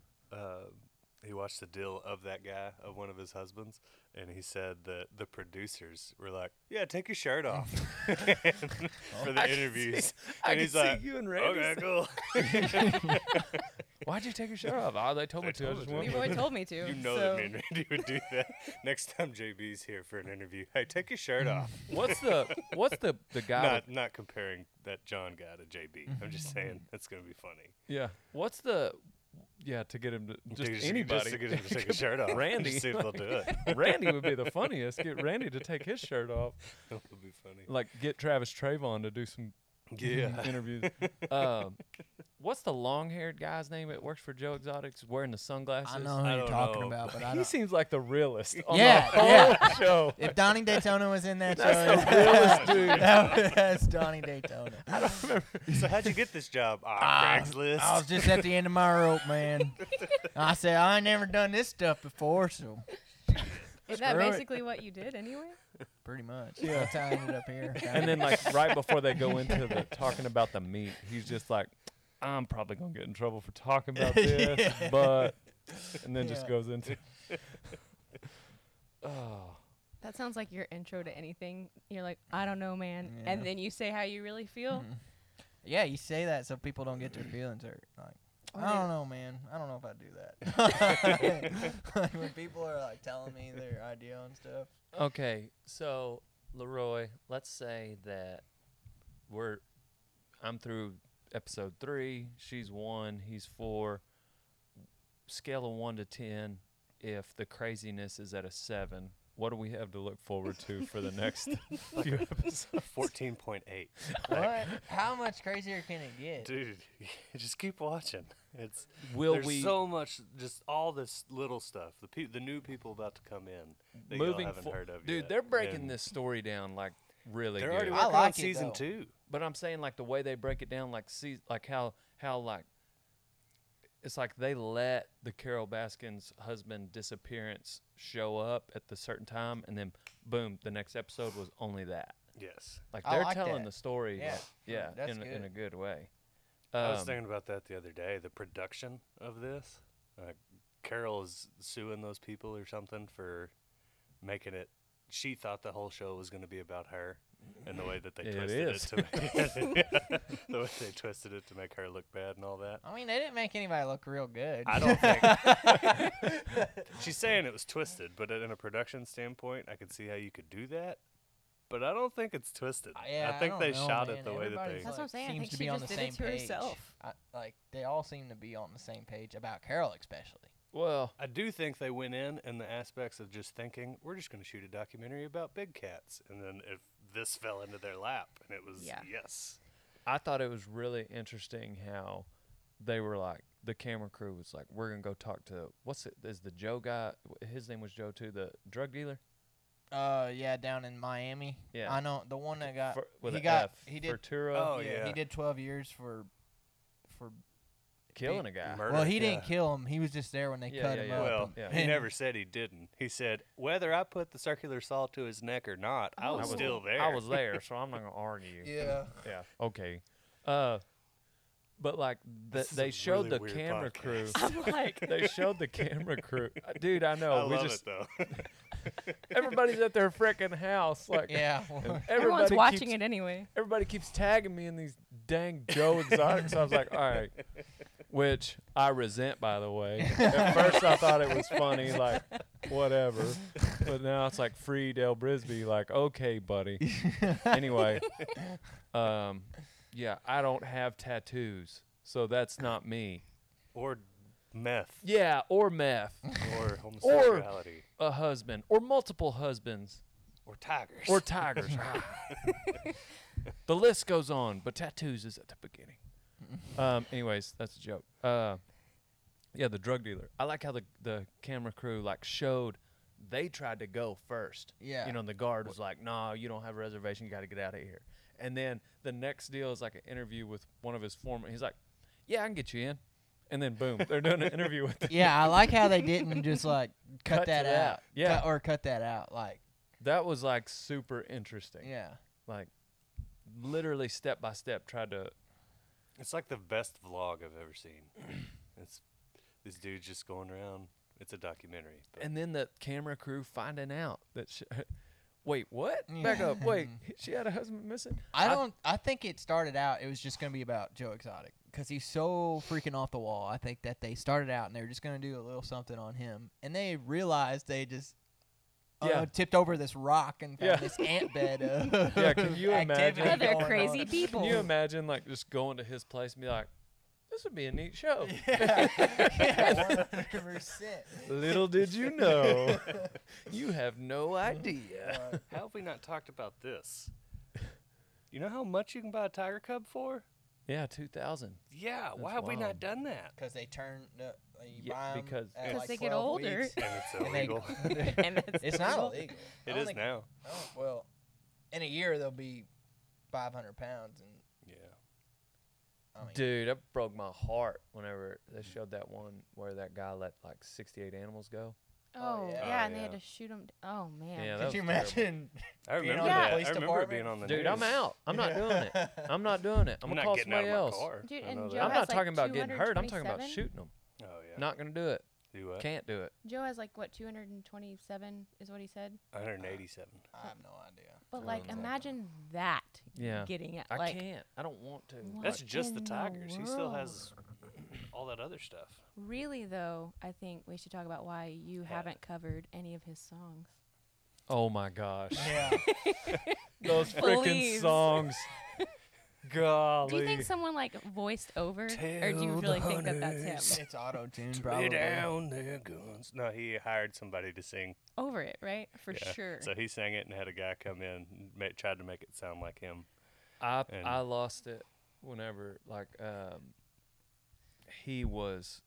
Speaker 2: the deal of that guy, of one of his husbands, and he said that the producers were like, "Yeah, take your shirt off for the
Speaker 4: I can
Speaker 2: interviews."
Speaker 4: see- I
Speaker 2: And
Speaker 4: can
Speaker 2: he's
Speaker 4: see
Speaker 2: like,
Speaker 4: you and Randy.
Speaker 2: "Okay, cool."
Speaker 4: Why'd you take your shirt off? Oh, they told me
Speaker 2: They
Speaker 4: to. I
Speaker 2: told
Speaker 4: just
Speaker 2: me to.
Speaker 4: went.
Speaker 1: You've already told me to.
Speaker 2: You know
Speaker 1: so.
Speaker 2: that me and Randy would do that. Next time JB's here for an interview, hey, take your shirt off.
Speaker 4: What's the guy?
Speaker 2: Not comparing that John guy to JB. I'm just saying it's gonna be funny.
Speaker 4: Yeah. What's the? Yeah, to get him to just anybody.
Speaker 2: Just to get him to take his shirt off.
Speaker 4: Randy.
Speaker 2: Just see if they'll do it.
Speaker 4: Randy would be the funniest. Get Randy to take his shirt off.
Speaker 2: That would be funny.
Speaker 4: Like get Travis Trayvon to do some
Speaker 2: Yeah.
Speaker 4: interviews. What's the long-haired guy's name that works for Joe Exotics wearing the sunglasses?
Speaker 3: I know who
Speaker 2: I
Speaker 3: you're
Speaker 2: don't
Speaker 3: talking
Speaker 2: know,
Speaker 3: about, but I
Speaker 4: He
Speaker 3: don't.
Speaker 4: seems like the realest on
Speaker 3: Yeah,
Speaker 4: the whole
Speaker 3: yeah.
Speaker 4: show.
Speaker 3: If Donnie Daytona was in that show,
Speaker 4: That's the realest dude.
Speaker 3: that's Donnie Daytona.
Speaker 2: So how'd you get this job?
Speaker 3: Ah,
Speaker 2: Craigslist.
Speaker 3: I was just at the end of my rope, man. I said I ain't never done this stuff before, so
Speaker 1: Is that
Speaker 3: Screw it.
Speaker 1: basically what you did anyway?
Speaker 3: pretty much.
Speaker 4: Yeah.
Speaker 3: That's how I ended up here.
Speaker 4: And then like right before they go into the talking about the meat, he's just like, I'm probably gonna get in trouble for talking about this,
Speaker 3: Yeah.
Speaker 4: but and then just
Speaker 3: Yeah.
Speaker 4: goes into oh.
Speaker 1: That sounds like your intro to anything. You're like, I don't know, man.
Speaker 3: Yeah.
Speaker 1: And then you say how you really feel.
Speaker 3: Mhm. Yeah, you say that so people don't get their feelings hurt. Like,
Speaker 1: Or
Speaker 3: I
Speaker 1: they-
Speaker 3: don't know, man. I don't know if I do that. Like when people are like telling me their idea on stuff.
Speaker 4: Okay, so Leroy, let's say that I'm through episode 3, she's 1, he's 4. Scale of 1 to 10, if the craziness is at a 7, what do we have to look forward to for the next few episodes?
Speaker 2: 14.8.
Speaker 3: What? How much crazier can it get?
Speaker 2: Dude, just keep watching. It's
Speaker 4: Will
Speaker 2: there's
Speaker 4: we
Speaker 2: so much, just all this little stuff. The new people about to come in that y'all
Speaker 4: moving
Speaker 2: haven't heard of
Speaker 4: Dude,
Speaker 2: yet.
Speaker 4: they're breaking
Speaker 2: And
Speaker 4: this story down like really
Speaker 2: They're
Speaker 4: good.
Speaker 2: already
Speaker 3: I
Speaker 2: working on
Speaker 3: like it,
Speaker 2: season
Speaker 3: though.
Speaker 2: 2.
Speaker 4: But I'm saying like the way they break it down, like how like it's like they let the Carol Baskins husband disappearance show up at the certain time, and then boom, the next episode was only that.
Speaker 2: Yes.
Speaker 4: Like
Speaker 3: I
Speaker 4: they're
Speaker 3: like
Speaker 4: telling
Speaker 3: that.
Speaker 4: the story,
Speaker 3: Yeah.
Speaker 4: like, yeah,
Speaker 3: That's
Speaker 4: in
Speaker 3: good.
Speaker 4: a good way.
Speaker 2: I was thinking about that the other day. The production of this, Carol is suing those people or something for making it. She thought the whole show was going to be about her, and the way that they
Speaker 4: It
Speaker 2: twisted
Speaker 4: is.
Speaker 2: it to the way they twisted it to make her look bad and all that.
Speaker 3: I mean, they didn't make anybody look real good.
Speaker 2: I don't think she's saying it was twisted, but in a production standpoint, I could see how you could do that. But I don't think it's twisted.
Speaker 3: Yeah,
Speaker 2: I think
Speaker 3: don't
Speaker 2: they
Speaker 3: know,
Speaker 2: shot
Speaker 3: man.
Speaker 2: it the way that
Speaker 3: Everybody's,
Speaker 2: they.
Speaker 1: That's what I'm saying. I
Speaker 3: Seems
Speaker 1: think
Speaker 3: to
Speaker 1: she
Speaker 3: be on
Speaker 1: just
Speaker 3: the
Speaker 1: did it
Speaker 3: same
Speaker 1: to
Speaker 3: page.
Speaker 1: herself.
Speaker 3: Like they all seem to be on the same page about Carol, especially.
Speaker 4: well,
Speaker 2: I do think they went in the aspects of just thinking we're just going to shoot a documentary about big cats, and then if this fell into their lap, and it was
Speaker 1: Yeah.
Speaker 2: yes.
Speaker 4: I thought it was really interesting how they were like, the camera crew was like, we're gonna go talk to is the Joe guy? His name was Joe too, the drug dealer.
Speaker 3: Yeah, down in Miami.
Speaker 4: Yeah.
Speaker 3: I know the one that got
Speaker 4: With
Speaker 3: he
Speaker 4: a
Speaker 3: got
Speaker 4: F,
Speaker 3: he did
Speaker 4: Fertura,
Speaker 2: Oh, yeah.
Speaker 3: he did 12 years for
Speaker 4: killing a guy.
Speaker 2: Murder.
Speaker 3: well, he didn't
Speaker 2: Yeah.
Speaker 3: kill him. He was just there when they
Speaker 4: Yeah,
Speaker 3: cut
Speaker 4: yeah,
Speaker 3: him
Speaker 4: yeah.
Speaker 3: up.
Speaker 2: Well,
Speaker 4: Yeah.
Speaker 2: he never said he didn't. He said whether I put the circular saw to his neck or not, I was still there.
Speaker 4: I was there, so I'm not gonna argue.
Speaker 3: Yeah.
Speaker 4: Yeah. Okay. But like
Speaker 2: This is
Speaker 4: they
Speaker 2: a
Speaker 4: showed
Speaker 2: really
Speaker 4: the
Speaker 2: weird
Speaker 4: camera crew.
Speaker 2: podcast.
Speaker 1: I'm like,
Speaker 4: They showed the camera crew. Dude, I know.
Speaker 2: I
Speaker 4: we
Speaker 2: love
Speaker 4: just
Speaker 2: it though.
Speaker 4: everybody's at their freaking house. Like
Speaker 3: Yeah.
Speaker 1: everyone's
Speaker 4: everybody
Speaker 1: watching
Speaker 4: keeps,
Speaker 1: it anyway.
Speaker 4: Everybody keeps tagging me in these dang Joe Exotics. I was like, all right. Which I resent, by the way. At first, I thought it was funny, like, whatever. But now it's like, free Dale Brisby. Like, okay, buddy. Anyway, yeah, I don't have tattoos, so that's not me.
Speaker 2: Or meth.
Speaker 4: Yeah, or meth,
Speaker 2: Or homosexuality.
Speaker 4: a husband, or multiple husbands,
Speaker 2: Or tigers.
Speaker 4: or tigers. The list goes on, but tattoos is at the beginning. Anyways, that's a joke. Yeah, the drug dealer. I like how the camera crew like showed they tried to go first.
Speaker 3: Yeah.
Speaker 4: You know, and the guard was like, "No, you don't have a reservation. You got to get out of here." And then the next deal is like an interview with one of his foremen. He's like, "Yeah, I can get you in." And then boom, they're doing an interview with the
Speaker 3: Yeah, I like how they didn't just like cut
Speaker 4: Cut to
Speaker 3: that
Speaker 4: that.
Speaker 3: out.
Speaker 4: Yeah.
Speaker 3: Cut that out. Like,
Speaker 4: That was like super interesting.
Speaker 3: yeah.
Speaker 4: Like literally step by step tried to.
Speaker 2: It's like the best vlog I've ever seen. It's this dude just going around. It's a documentary. But
Speaker 4: And then the camera crew finding out that wait, what? Back up. Wait, she had a husband missing?
Speaker 3: I think it started out. It was just gonna be about Joe Exotic because he's so freaking off the wall. I think that they started out and they were just gonna do a little something on him, and they realized they just
Speaker 4: Yeah.
Speaker 3: tipped over this rock and found
Speaker 4: Yeah.
Speaker 3: this ant bed of
Speaker 4: Yeah, can you imagine?
Speaker 3: activity
Speaker 1: Oh, they're
Speaker 3: going
Speaker 1: crazy
Speaker 3: on.
Speaker 1: people.
Speaker 4: Can you imagine like just going to his place and be like, this would be a neat show.
Speaker 3: Yeah, 100%.
Speaker 4: Little did you know. You have no idea.
Speaker 2: how have we not talked about this? You know how much you can buy a tiger cub for?
Speaker 4: Yeah, 2000.
Speaker 2: Yeah. Why
Speaker 4: That's
Speaker 2: have we not
Speaker 4: wild.
Speaker 2: done that?
Speaker 3: Because they turn, you
Speaker 4: Yeah,
Speaker 3: buy 'em
Speaker 4: because-
Speaker 3: at
Speaker 1: Because
Speaker 3: like
Speaker 1: they get
Speaker 3: 12
Speaker 1: older.
Speaker 3: weeks,
Speaker 2: And it's
Speaker 3: and they-
Speaker 2: illegal.
Speaker 1: And
Speaker 3: it's not illegal. I
Speaker 2: It
Speaker 3: don't
Speaker 2: is
Speaker 3: think-
Speaker 2: now.
Speaker 3: Oh, well, in a year they'll be 500 pounds, and
Speaker 2: Yeah.
Speaker 3: I mean,
Speaker 4: Dude, that broke my heart whenever they showed that one where that guy let like 68 animals go.
Speaker 1: Oh,
Speaker 3: yeah.
Speaker 1: yeah,
Speaker 2: Oh,
Speaker 1: and they had
Speaker 2: yeah.
Speaker 1: to shoot them. Oh, man.
Speaker 4: Yeah, that
Speaker 3: could you
Speaker 4: was terrible.
Speaker 3: imagine?
Speaker 2: I
Speaker 3: Being
Speaker 2: remember
Speaker 3: on
Speaker 1: the
Speaker 2: that.
Speaker 3: police
Speaker 2: I remember it
Speaker 3: department?
Speaker 2: being on the
Speaker 4: Dude,
Speaker 2: news.
Speaker 4: I'm out. I'm not doing it. I'm not doing it. I'm
Speaker 2: I'm
Speaker 4: gonna
Speaker 2: not
Speaker 4: call
Speaker 2: getting out
Speaker 4: somebody
Speaker 2: of my
Speaker 4: else.
Speaker 2: car.
Speaker 1: Dude,
Speaker 2: I
Speaker 1: and
Speaker 2: know
Speaker 1: Joe
Speaker 2: that.
Speaker 4: I'm
Speaker 1: has
Speaker 4: not
Speaker 1: like
Speaker 4: talking about getting hurt. I'm talking about
Speaker 1: 227?
Speaker 4: shooting them.
Speaker 2: Oh yeah.
Speaker 4: Not gonna do it.
Speaker 2: Do what?
Speaker 4: Can't do it.
Speaker 1: Joe has like, what, 227 is what he said?
Speaker 2: 187.
Speaker 3: I have no idea.
Speaker 1: But, like,
Speaker 3: Oh.
Speaker 1: imagine that
Speaker 4: Yeah.
Speaker 1: getting at,
Speaker 4: I
Speaker 1: like,
Speaker 4: can't. I don't want to.
Speaker 1: What
Speaker 2: That's just the
Speaker 1: in the
Speaker 2: tigers. He still
Speaker 1: world?
Speaker 2: has all that other stuff.
Speaker 1: Really, though, I think we should talk about why you haven't covered any of his songs.
Speaker 4: Oh my gosh.
Speaker 3: Yeah.
Speaker 4: Those freaking
Speaker 1: Please.
Speaker 4: songs. Golly.
Speaker 1: Do you think someone, like, voiced over? Or do you
Speaker 2: Tell
Speaker 1: really
Speaker 2: the
Speaker 1: think that that's
Speaker 2: hunters.
Speaker 1: him?
Speaker 3: It's auto-tuned,
Speaker 2: Lay
Speaker 3: probably.
Speaker 2: down their guns. No, he hired somebody to sing.
Speaker 1: Over it, right? For
Speaker 2: Yeah.
Speaker 1: sure.
Speaker 2: So he sang it and had a guy come in and tried to make it sound like him. And-
Speaker 4: I lost it whenever like he was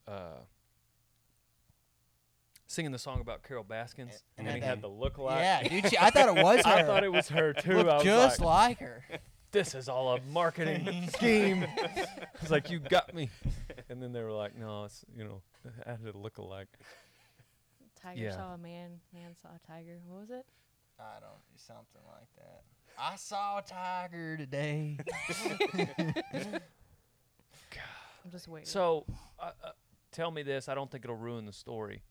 Speaker 4: singing the song about Carol Baskins, and then he had the look-alike.
Speaker 3: Yeah, dude. I thought it was her.
Speaker 4: I thought it was her too.
Speaker 3: Looked
Speaker 4: I was
Speaker 3: just
Speaker 4: like,
Speaker 3: like her.
Speaker 4: this is all a marketing scheme. It's like, you got me. And then they were like, no, it's, it had to look alike.
Speaker 1: Tiger
Speaker 4: Yeah.
Speaker 1: saw a man. Man saw a tiger. What was it?
Speaker 3: I don't something like that. I saw a tiger today.
Speaker 1: I'm just waiting.
Speaker 4: So, tell me this. I don't think it'll ruin the story.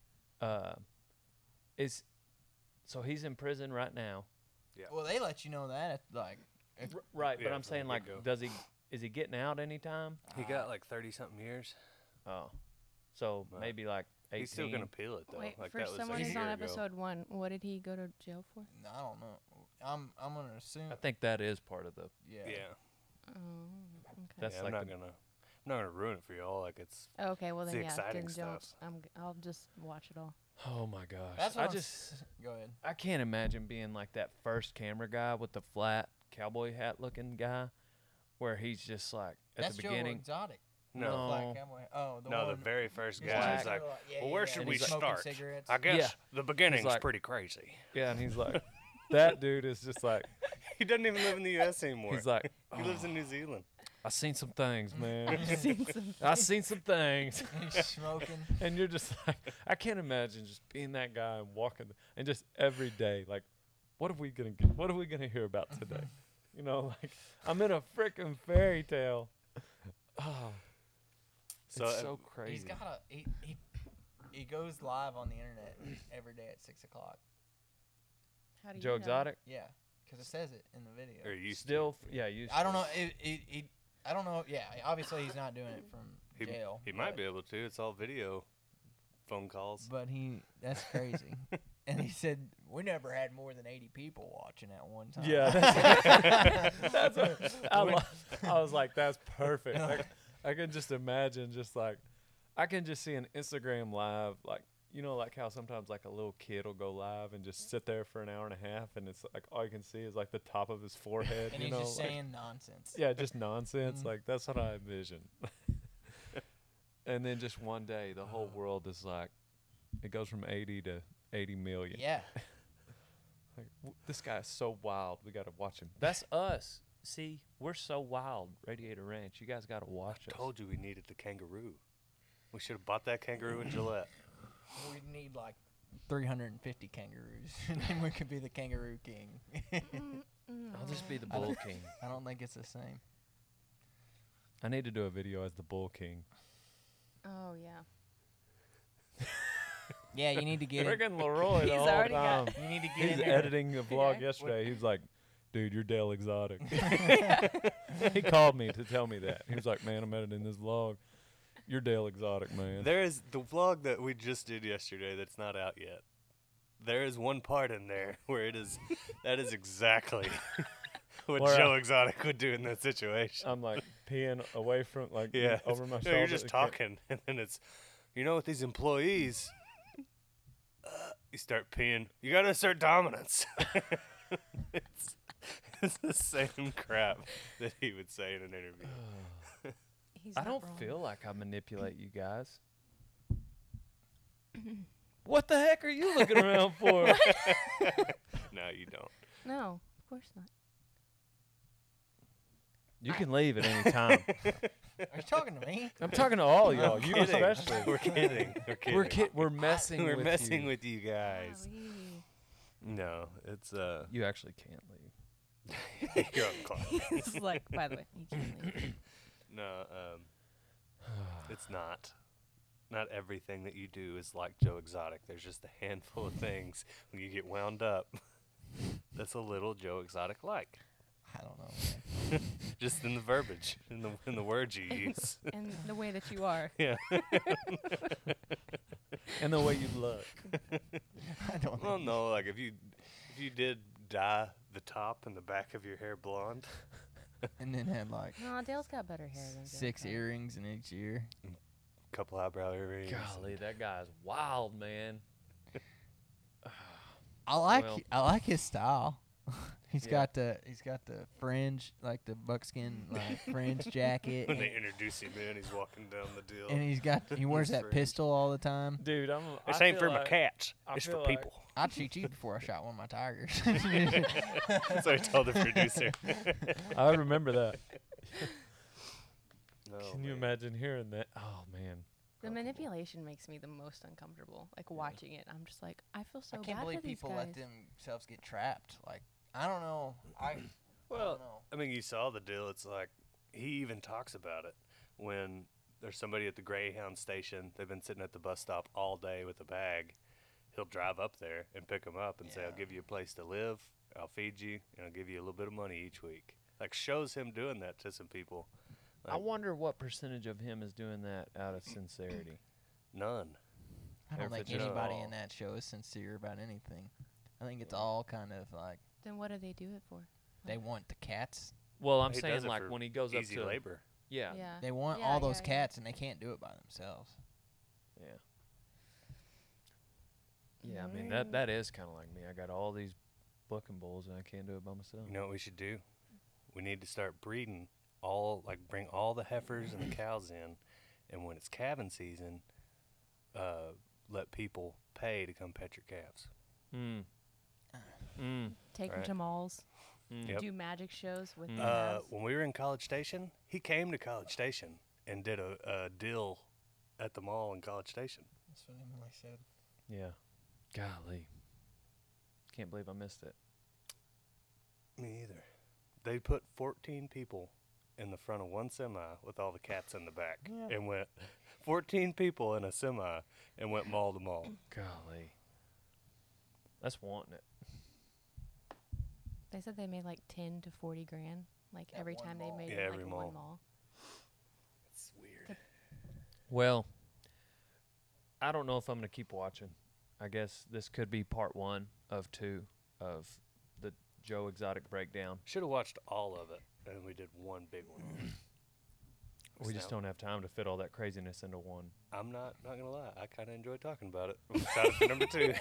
Speaker 4: So he's in prison right now.
Speaker 3: Well, they let you know that at, like.
Speaker 4: Right, but
Speaker 2: Yeah,
Speaker 4: I'm
Speaker 2: from
Speaker 4: saying,
Speaker 2: the
Speaker 4: like,
Speaker 2: get-go.
Speaker 4: is he getting out anytime?
Speaker 2: He got like 30-something years.
Speaker 4: Oh. So
Speaker 2: Well,
Speaker 4: maybe like 18.
Speaker 2: He's still going to appeal it, though.
Speaker 1: Wait,
Speaker 2: like,
Speaker 1: for
Speaker 2: that was
Speaker 1: someone
Speaker 2: like a
Speaker 1: who's
Speaker 2: year
Speaker 1: on
Speaker 2: ago.
Speaker 1: episode 1, what did he go to jail for?
Speaker 3: I don't know. I'm gonna assume.
Speaker 4: I think that is part of the.
Speaker 3: Yeah.
Speaker 2: Yeah.
Speaker 1: Oh, okay.
Speaker 4: That's
Speaker 2: yeah,
Speaker 4: like
Speaker 2: I'm not gonna ruin it for y'all. Like, it's
Speaker 1: Okay, well
Speaker 2: It's
Speaker 1: then
Speaker 2: the
Speaker 1: yeah,
Speaker 2: exciting
Speaker 1: then don't.
Speaker 2: stuff.
Speaker 1: I'll just watch it all.
Speaker 4: Oh my gosh.
Speaker 3: That's what
Speaker 4: I
Speaker 3: I'm
Speaker 4: just.
Speaker 3: Go ahead.
Speaker 4: I can't imagine being like that first camera guy with the flat cowboy hat looking guy, where he's just like at
Speaker 3: That's
Speaker 4: the
Speaker 3: Joe
Speaker 4: beginning.
Speaker 3: Exotic.
Speaker 2: no.
Speaker 4: No.
Speaker 3: Black cowboy. Oh, the
Speaker 2: No, the
Speaker 3: one.
Speaker 2: very first
Speaker 3: He's
Speaker 2: guy is
Speaker 3: black.
Speaker 2: like,
Speaker 3: Yeah,
Speaker 2: well, where
Speaker 3: yeah,
Speaker 2: should
Speaker 3: and
Speaker 2: we
Speaker 3: he's smoking
Speaker 2: start?
Speaker 3: cigarettes.
Speaker 2: I guess
Speaker 4: Yeah.
Speaker 2: the beginning's
Speaker 4: like-
Speaker 2: pretty crazy.
Speaker 4: Yeah, and he's like, that dude is just like,
Speaker 2: He doesn't even live in the U.S. anymore.
Speaker 4: he's like,
Speaker 2: he lives in
Speaker 4: "Oh,
Speaker 2: New Zealand.
Speaker 4: I seen some things, man.
Speaker 1: Seen some-
Speaker 4: I seen some things.
Speaker 3: He's smoking.
Speaker 4: And you're just like, I can't imagine just being that guy and walking and just every day, like, what are we gonna hear about today? Like I'm in a freaking fairy tale. Oh,
Speaker 2: So,
Speaker 4: it's so crazy.
Speaker 3: He's got he goes live on the internet every day at 6 o'clock.
Speaker 1: How do you
Speaker 4: Joe
Speaker 1: know?
Speaker 4: Exotic
Speaker 3: Yeah, because it says it in the video.
Speaker 2: Or used
Speaker 4: still,
Speaker 2: to.
Speaker 4: yeah, you.
Speaker 3: I don't know. I don't know. Yeah, obviously he's not doing it from jail.
Speaker 2: He might be able to. It's all video phone calls.
Speaker 3: But that's crazy. And he said we never had more than 80 people watching at one time.
Speaker 4: Yeah, that's what I was like, that's perfect. Like, I can just imagine, just like, I can just see an Instagram live, like, like how sometimes like a little kid will go live and just sit there for an hour and a half, and it's like all you can see is like the top of his forehead.
Speaker 3: and he's just saying nonsense.
Speaker 4: Yeah, just nonsense.
Speaker 3: Mhm.
Speaker 4: Like that's what I envision. And then just one day, the whole world is like, it goes from 80 to 80 million.
Speaker 3: Yeah.
Speaker 4: Like, this guy is so wild. We got to watch him. That's us. See, we're so wild, Radiator Ranch. You guys got to watch
Speaker 2: I
Speaker 4: us.
Speaker 2: told you we needed the kangaroo. We should have bought that kangaroo in Gillette.
Speaker 3: We need like 350 kangaroos, and then we could be the kangaroo king.
Speaker 4: I'll just be the
Speaker 3: I
Speaker 4: Bull
Speaker 3: don't-
Speaker 4: King.
Speaker 3: I don't think it's the same.
Speaker 4: I need to do a video as the Bull King.
Speaker 1: Oh yeah.
Speaker 3: Yeah, you need to get it.
Speaker 4: Freaking Leroy the
Speaker 1: He's
Speaker 4: whole
Speaker 1: already got-
Speaker 4: time.
Speaker 3: You need to get
Speaker 4: He's
Speaker 3: in there.
Speaker 4: editing the vlog
Speaker 1: Yeah.
Speaker 4: yesterday. He was like, dude, you're Dale Exotic. He called me to tell me that. He was like, man, I'm editing this vlog. You're Dale Exotic, man.
Speaker 2: There is the vlog that we just did yesterday that's not out yet. There is one part in there where it is that is exactly what
Speaker 4: Where
Speaker 2: Joe Exotic would do in that situation.
Speaker 4: I'm like peeing away from, like,
Speaker 2: Yeah,
Speaker 4: over my
Speaker 2: no,
Speaker 4: shoulder.
Speaker 2: you're just talking, and then it's, with these employees, you start peeing. You gotta assert dominance. it's the same crap that he would say in an interview.
Speaker 1: He's
Speaker 4: I
Speaker 1: not
Speaker 4: don't
Speaker 1: wrong.
Speaker 4: feel like I manipulate you guys. What the heck are you looking around for?
Speaker 2: No, you don't.
Speaker 1: No, of course not.
Speaker 4: You can leave at any time.
Speaker 3: Are you talking to me?
Speaker 4: I'm talking to all y'all, you
Speaker 2: Kidding.
Speaker 4: especially.
Speaker 2: We're kidding. We're kidding.
Speaker 4: We're messing
Speaker 2: We're
Speaker 4: with
Speaker 2: messing
Speaker 4: you.
Speaker 2: with you guys.
Speaker 1: Golly.
Speaker 2: No, it's
Speaker 4: You actually can't leave.
Speaker 2: you're on the clock.
Speaker 1: It's like, by the way, you can't leave.
Speaker 2: No, it's not. Not everything that you do is like Joe Exotic. There's just a handful of things when you get wound up that's a little Joe Exotic like.
Speaker 3: I don't know, man.
Speaker 2: Just in the verbiage, in the words you use.
Speaker 1: And the way that you are.
Speaker 2: Yeah.
Speaker 4: And the way you look.
Speaker 3: I don't know.
Speaker 2: Well, no, like if you did dye the top and the back of your hair blonde,
Speaker 3: And then had like
Speaker 1: No, Dale's got better hair than Joe
Speaker 3: 6
Speaker 1: Exotic.
Speaker 3: earrings in each ear.
Speaker 2: couple eyebrow earrings.
Speaker 4: Golly, that guy's wild, man.
Speaker 3: I like
Speaker 4: Well-
Speaker 3: I like his style. He's
Speaker 4: Yeah.
Speaker 3: got the fringe, like the buckskin like fringe jacket,
Speaker 2: When they
Speaker 3: and,
Speaker 2: introduce him in, he's walking down the deal.
Speaker 3: and he wears
Speaker 2: His
Speaker 3: that
Speaker 2: fringe.
Speaker 3: pistol all the time.
Speaker 4: Dude,
Speaker 2: This ain't for my cats.
Speaker 4: I
Speaker 2: It's for
Speaker 4: feel like-
Speaker 2: people.
Speaker 3: I'd shoot you before I shot one of my tigers.
Speaker 2: That's what I told the producer.
Speaker 4: I remember that.
Speaker 2: No,
Speaker 4: Can you
Speaker 2: man.
Speaker 4: imagine hearing that? Oh, man. Man,
Speaker 1: The manipulation makes me the most uncomfortable. Like watching it, I'm just like, I feel so
Speaker 3: I can't
Speaker 1: bad
Speaker 3: believe
Speaker 1: for these
Speaker 3: people
Speaker 1: guys.
Speaker 3: let themselves get trapped. Like, I don't know. I
Speaker 2: Well,
Speaker 3: don't know.
Speaker 2: I mean, you saw the deal. It's like he even talks about it when there's somebody at the Greyhound station. They've been sitting at the bus stop all day with a bag. He'll drive up there and pick them up and say, "I'll
Speaker 3: Yeah.
Speaker 2: give you a place to live. I'll feed you, and I'll give you a little bit of money each week." Like shows him doing that to some people.
Speaker 4: I
Speaker 2: Like,
Speaker 4: wonder what percentage of him is doing that out of sincerity.
Speaker 2: none.
Speaker 3: I don't
Speaker 4: If
Speaker 3: think
Speaker 4: it's just
Speaker 3: anybody
Speaker 2: all-
Speaker 3: in that show is sincere about anything. I think it's all kind of like
Speaker 1: Then what do they do it for?
Speaker 3: they want the cats.
Speaker 4: Well, I'm
Speaker 2: He
Speaker 4: saying
Speaker 2: does it
Speaker 4: like
Speaker 2: for
Speaker 4: when he goes up
Speaker 2: Easy
Speaker 4: to
Speaker 2: labor.
Speaker 4: yeah,
Speaker 1: Yeah.
Speaker 3: They want
Speaker 1: Yeah,
Speaker 3: all those
Speaker 1: yeah,
Speaker 3: cats, and they can't do it by themselves.
Speaker 4: yeah. Yeah, I mean that is kind of like me. I got all these bucking bulls and I can't do it by myself.
Speaker 2: You know what we should do? We need to start breeding bring all the heifers and the cows in, and when it's calving season, let people pay to come pet your calves.
Speaker 4: Mm. Mm.
Speaker 1: Take them
Speaker 2: Right.
Speaker 1: to malls,
Speaker 4: Mm.
Speaker 2: Yep.
Speaker 1: do magic shows with the
Speaker 4: Mm.
Speaker 1: calves.
Speaker 2: When we were in College Station, he came to College Station and did a deal at the mall in College Station.
Speaker 3: That's what Emily said.
Speaker 4: Yeah. Golly. Can't believe I missed it.
Speaker 2: Me either. They put 14 people in the front of one semi with all the cats in the back, and went 14 people in a semi and went mall to mall.
Speaker 4: Golly. That's wanting it.
Speaker 1: They said they made like 10 to 40 grand, like
Speaker 3: At
Speaker 1: every
Speaker 3: one
Speaker 1: time
Speaker 3: mall.
Speaker 1: they made
Speaker 2: Yeah,
Speaker 1: it,
Speaker 2: every
Speaker 1: like
Speaker 2: mall.
Speaker 1: one mall.
Speaker 2: It's weird.
Speaker 4: Well, I don't know if I'm going to keep watching. I guess this could be part 1 of 2 of the Joe Exotic breakdown.
Speaker 2: Should have watched all of it, and we did one big one.
Speaker 4: We just don't have time to fit all that craziness into one.
Speaker 2: I'm not gonna lie. I kind of enjoy talking about it. I'm excited for number 2.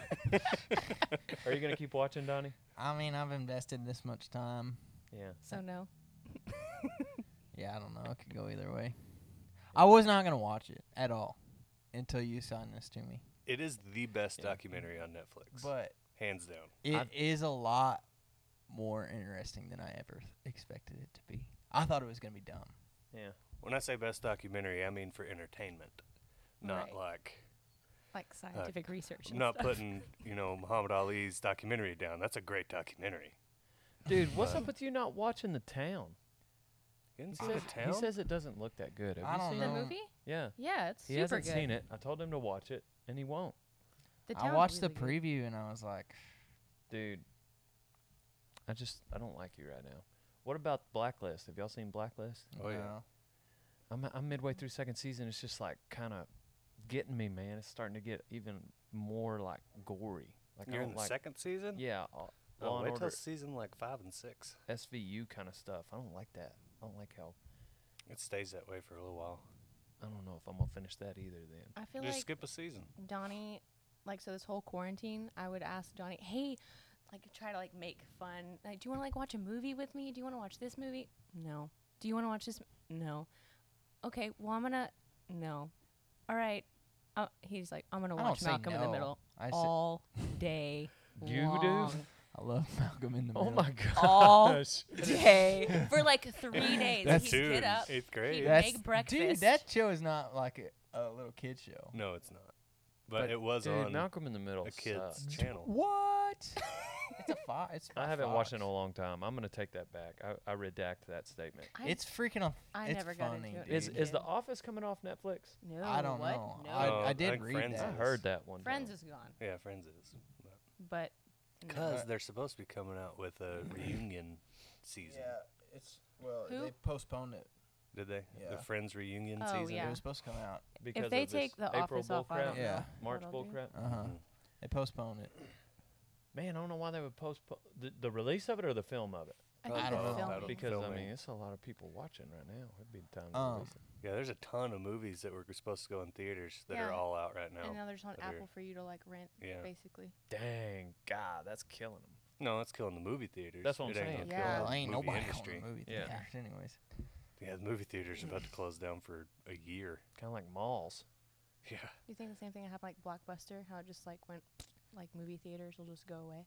Speaker 4: Are you going to keep watching, Donnie?
Speaker 3: I mean, I've invested this much time.
Speaker 4: Yeah.
Speaker 1: So no.
Speaker 3: Yeah, I don't know. It could go either way. I was not gonna watch it at all until you signed this to me.
Speaker 2: It is the best
Speaker 4: Yeah.
Speaker 2: documentary on Netflix,
Speaker 3: But
Speaker 2: hands down.
Speaker 3: it is a lot more interesting than I ever expected it to be. I thought it was gonna be dumb.
Speaker 4: Yeah.
Speaker 2: When I say best documentary, I mean for entertainment, not
Speaker 1: Right.
Speaker 2: like
Speaker 1: Scientific research.
Speaker 2: I'm
Speaker 1: and
Speaker 2: not
Speaker 1: stuff.
Speaker 2: putting Muhammad Ali's documentary down. That's a great documentary.
Speaker 4: Dude, what's up with you not watching The Town?
Speaker 2: You didn't
Speaker 4: He
Speaker 2: see The
Speaker 4: says,
Speaker 2: Town?
Speaker 4: he says it doesn't look that good. Have
Speaker 3: I
Speaker 4: you
Speaker 3: don't
Speaker 4: seen
Speaker 1: the
Speaker 3: know.
Speaker 4: it?
Speaker 1: movie.
Speaker 4: Yeah.
Speaker 1: Yeah, it's
Speaker 4: He
Speaker 1: super
Speaker 4: hasn't
Speaker 1: good.
Speaker 4: seen it. I told him to watch it, and he won't.
Speaker 1: The
Speaker 3: I
Speaker 1: Town's
Speaker 3: watched the
Speaker 1: really good.
Speaker 3: preview and I was like,
Speaker 4: Dude, I don't like you right now. What about Blacklist? Have y'all seen Blacklist?
Speaker 2: Oh, yeah.
Speaker 3: no.
Speaker 4: I'm midway through second season. It's just like kind of getting me, man. It's starting to get even more like gory. Like I
Speaker 2: You're in
Speaker 4: don't
Speaker 2: the
Speaker 4: like,
Speaker 2: second season?
Speaker 4: yeah,
Speaker 2: Oh,
Speaker 4: Law and
Speaker 2: wait
Speaker 4: Order,
Speaker 2: till season like 5 and 6.
Speaker 4: SVU kind of stuff. I don't like that. I don't like how.
Speaker 2: It stays that way for a little while.
Speaker 4: I don't know if I'm gonna finish that either. Then
Speaker 1: I feel
Speaker 2: Just
Speaker 1: like
Speaker 2: skip a season.
Speaker 1: Donnie, like, so this whole quarantine, I would ask Donnie, hey, like, try to, like, make fun. Like, do you want to, like, watch a movie with me? Do you want to watch this movie? No. Do you want to watch this? No. Okay, well, I'm going to, no. All right. He's like, I'm going to
Speaker 3: I don't
Speaker 1: watch
Speaker 3: say
Speaker 1: Malcolm in the
Speaker 3: no.
Speaker 1: Middle
Speaker 3: I say,
Speaker 1: all day
Speaker 4: You do?
Speaker 1: long.
Speaker 3: I love Malcolm in the
Speaker 4: oh
Speaker 3: Middle.
Speaker 4: my gosh,
Speaker 1: All day. For, like, 3 days.
Speaker 3: That's
Speaker 1: He'd
Speaker 2: Dude,
Speaker 1: get up.
Speaker 2: 8th grade.
Speaker 1: He'd
Speaker 3: That's-
Speaker 1: make breakfast.
Speaker 3: Dude, that show is not like a little kid show.
Speaker 2: No, it's not. But it was
Speaker 4: dude,
Speaker 2: on
Speaker 4: Malcolm in the Middle
Speaker 2: a kid's
Speaker 4: sucks.
Speaker 2: channel.
Speaker 3: What? It's a Fox. It's
Speaker 4: I
Speaker 3: by
Speaker 4: haven't watched it in
Speaker 3: Fox.
Speaker 4: a long time. I'm gonna take that back. I redact that statement.
Speaker 3: It's freaking on.
Speaker 1: I
Speaker 3: it's
Speaker 1: never got
Speaker 3: funny,
Speaker 1: into it.
Speaker 3: dude.
Speaker 4: Is The Office coming off Netflix?
Speaker 1: No,
Speaker 3: I don't
Speaker 1: what?
Speaker 3: know.
Speaker 1: No.
Speaker 2: I
Speaker 3: I did
Speaker 2: think
Speaker 3: read
Speaker 2: Friends
Speaker 3: that.
Speaker 4: I
Speaker 2: is.
Speaker 4: heard that one.
Speaker 1: Friends
Speaker 4: time.
Speaker 1: is gone.
Speaker 2: Yeah, Friends is.
Speaker 1: But no.
Speaker 2: Because they're supposed to be coming out with a reunion season.
Speaker 3: Yeah, it's well.
Speaker 1: Who?
Speaker 3: They postponed it.
Speaker 2: Did they?
Speaker 3: Yeah.
Speaker 2: The Friends reunion
Speaker 1: Oh,
Speaker 2: season?
Speaker 1: yeah.
Speaker 3: It was supposed to come out.
Speaker 4: because
Speaker 1: if they
Speaker 4: of this
Speaker 1: take The
Speaker 4: April
Speaker 1: Office off, I
Speaker 4: bullcrap,
Speaker 1: don't
Speaker 3: Yeah.
Speaker 1: know.
Speaker 4: March
Speaker 1: what I'll do.
Speaker 4: bullcrap.
Speaker 3: Uh huh.
Speaker 2: Mhm.
Speaker 3: They postponed it.
Speaker 4: Man, I don't know why they would postpone the release of it or the film of it.
Speaker 1: I
Speaker 3: I
Speaker 1: think
Speaker 3: don't
Speaker 1: the
Speaker 3: know.
Speaker 1: film-
Speaker 2: I don't-
Speaker 4: Because I
Speaker 2: filming.
Speaker 4: mean, it's a lot of people watching right now. It'd be time to
Speaker 3: Um,
Speaker 4: release it.
Speaker 2: Yeah, there's a ton of movies that were supposed to go in theaters that are
Speaker 1: Yeah.
Speaker 2: all out right now.
Speaker 1: And now there's on
Speaker 2: that are-
Speaker 1: Apple for you to like rent,
Speaker 2: Yeah.
Speaker 1: basically.
Speaker 4: Dang, God, that's killing them.
Speaker 2: No, it's killing the movie theaters.
Speaker 4: That's what I'm
Speaker 2: It ain't
Speaker 4: saying.
Speaker 2: gonna
Speaker 1: Yeah.
Speaker 2: kill
Speaker 3: Well,
Speaker 2: the
Speaker 3: ain't
Speaker 2: movie
Speaker 3: nobody
Speaker 2: industry.
Speaker 3: calling movie
Speaker 4: Yeah.
Speaker 3: theaters, anyways.
Speaker 2: Yeah, the movie theaters are about to close down for a year.
Speaker 4: Kind of like malls.
Speaker 2: Yeah.
Speaker 1: Do you think the same thing happened like Blockbuster? How it just like went, like movie theaters will just go away?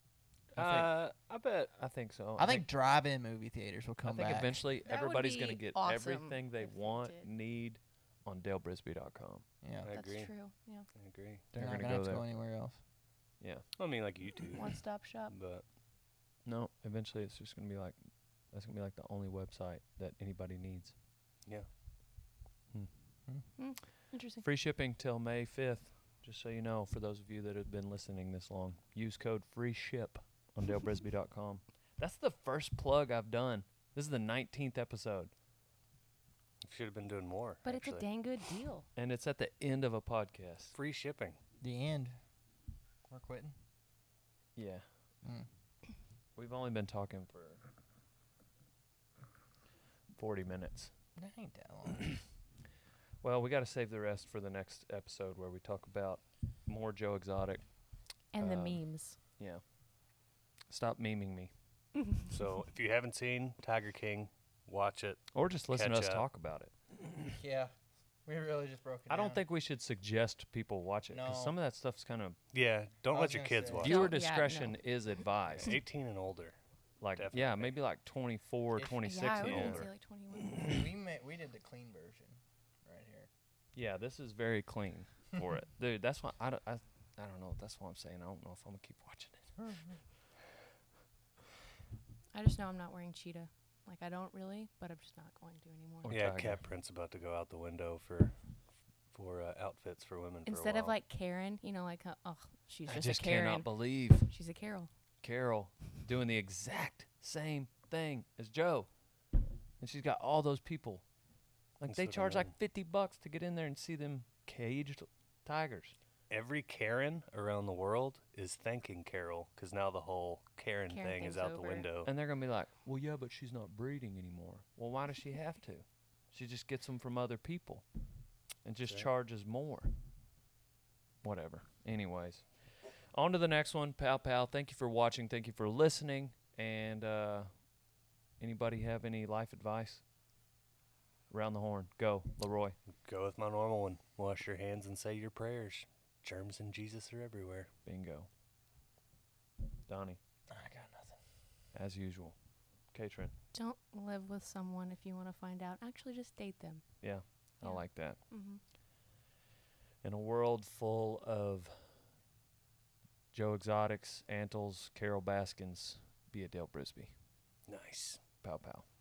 Speaker 2: I bet.
Speaker 4: I think so.
Speaker 3: I think drive-in movie theaters will
Speaker 4: I
Speaker 3: come
Speaker 4: think
Speaker 3: back.
Speaker 4: eventually
Speaker 1: That would
Speaker 4: everybody's going to
Speaker 1: be
Speaker 4: get
Speaker 1: awesome
Speaker 4: everything they
Speaker 1: if they
Speaker 4: want,
Speaker 1: did.
Speaker 4: need on DaleBrisby.com.
Speaker 3: Yeah.
Speaker 2: I
Speaker 1: That's
Speaker 2: agree.
Speaker 1: true. Yeah.
Speaker 2: I agree.
Speaker 3: They're
Speaker 4: They're
Speaker 3: not
Speaker 4: gonna
Speaker 3: gonna have
Speaker 4: go
Speaker 3: to go
Speaker 4: there.
Speaker 3: anywhere else.
Speaker 4: Yeah.
Speaker 2: I mean, like YouTube,
Speaker 1: One stop shop.
Speaker 2: but
Speaker 4: No, eventually it's just going to be like, that's going to be like the only website that anybody needs.
Speaker 2: yeah.
Speaker 1: Interesting.
Speaker 4: Free shipping till May 5th, just so you know, for those of you that have been listening this long. Use code FREESHIP on DaleBrisby.com. That's the first plug I've done. This is the 19th episode,
Speaker 2: You should have been doing more.
Speaker 1: But
Speaker 2: actually.
Speaker 1: it's a dang good deal.
Speaker 4: and it's at the end of a podcast.
Speaker 2: Free shipping.
Speaker 3: The end. We're quitting.
Speaker 4: Yeah.
Speaker 3: Mm.
Speaker 4: We've only been talking for 40 minutes.
Speaker 3: That ain't that long.
Speaker 4: Well, we got to save the rest for the next episode where we talk about more Joe Exotic.
Speaker 1: And the
Speaker 4: Um,
Speaker 1: memes.
Speaker 4: Yeah. Stop memeing me.
Speaker 2: So if you haven't seen Tiger King, watch it.
Speaker 4: Or just listen to
Speaker 2: Catch
Speaker 4: us
Speaker 2: up.
Speaker 4: talk about it.
Speaker 3: Yeah. We really just broke it
Speaker 4: I don't
Speaker 3: down.
Speaker 4: think we should suggest people watch it because
Speaker 3: No.
Speaker 4: some of that stuff's kind of
Speaker 2: Yeah, don't
Speaker 3: I
Speaker 2: let
Speaker 3: was
Speaker 2: your
Speaker 3: gonna
Speaker 2: kids
Speaker 3: say.
Speaker 2: watch.
Speaker 4: viewer
Speaker 1: Don't- yeah,
Speaker 4: discretion
Speaker 1: no.
Speaker 4: is advised.
Speaker 2: 18 and older.
Speaker 4: Like
Speaker 2: Definitely.
Speaker 4: yeah, maybe like 24,
Speaker 3: If-
Speaker 4: 26
Speaker 1: yeah, I
Speaker 4: and
Speaker 1: would
Speaker 4: older.
Speaker 1: say like 21.
Speaker 3: we did the clean version right here.
Speaker 4: Yeah, this is very clean for it, dude. That's why I don't know. That's what I'm saying. I don't know if I'm gonna keep watching it.
Speaker 1: I just know I'm not wearing cheetah. Like, I don't really, but I'm just not going to anymore.
Speaker 4: Or
Speaker 2: Yeah,
Speaker 4: Tiger.
Speaker 2: cat print's about to go out the window for outfits for women.
Speaker 1: Instead
Speaker 2: for a
Speaker 1: of
Speaker 2: while.
Speaker 1: like Karen, you know, like, she's
Speaker 4: I
Speaker 1: just,
Speaker 4: just
Speaker 1: a Karen.
Speaker 4: cannot believe
Speaker 1: She's a Carol.
Speaker 4: Carol doing the exact same thing as Joe, and she's got all those people. Like
Speaker 2: That's
Speaker 4: they
Speaker 2: what I
Speaker 4: charge like
Speaker 2: mean.
Speaker 4: $50 to get in there and see them caged tigers.
Speaker 2: Every Karen around the world is thanking Carol because now the whole Karen
Speaker 1: Karen
Speaker 2: thing is
Speaker 1: thing's
Speaker 2: out the
Speaker 1: over.
Speaker 2: window.
Speaker 4: And they're gonna be like, "Well, yeah, but she's not breeding anymore." Well, why does she have to? She just gets them from other people, and just
Speaker 2: Sure.
Speaker 4: charges more. Whatever. Anyways, on to the next one. Pow pow. Thank you for watching. Thank you for listening. And anybody have any life advice? Around the horn. Go, Leroy.
Speaker 2: Go with my normal one. Wash your hands and say your prayers. Germs and Jesus are everywhere.
Speaker 4: Bingo. Donnie,
Speaker 3: I got nothing.
Speaker 4: as usual. Katrin.
Speaker 1: Don't live with someone if you want to find out. Actually, just date them.
Speaker 4: Yeah, I
Speaker 1: Yeah.
Speaker 4: like that.
Speaker 1: Mm-hmm.
Speaker 4: In a world full of Joe Exotics, Antles, Carol Baskins, be a Dale Brisby.
Speaker 2: Nice.
Speaker 4: Pow pow.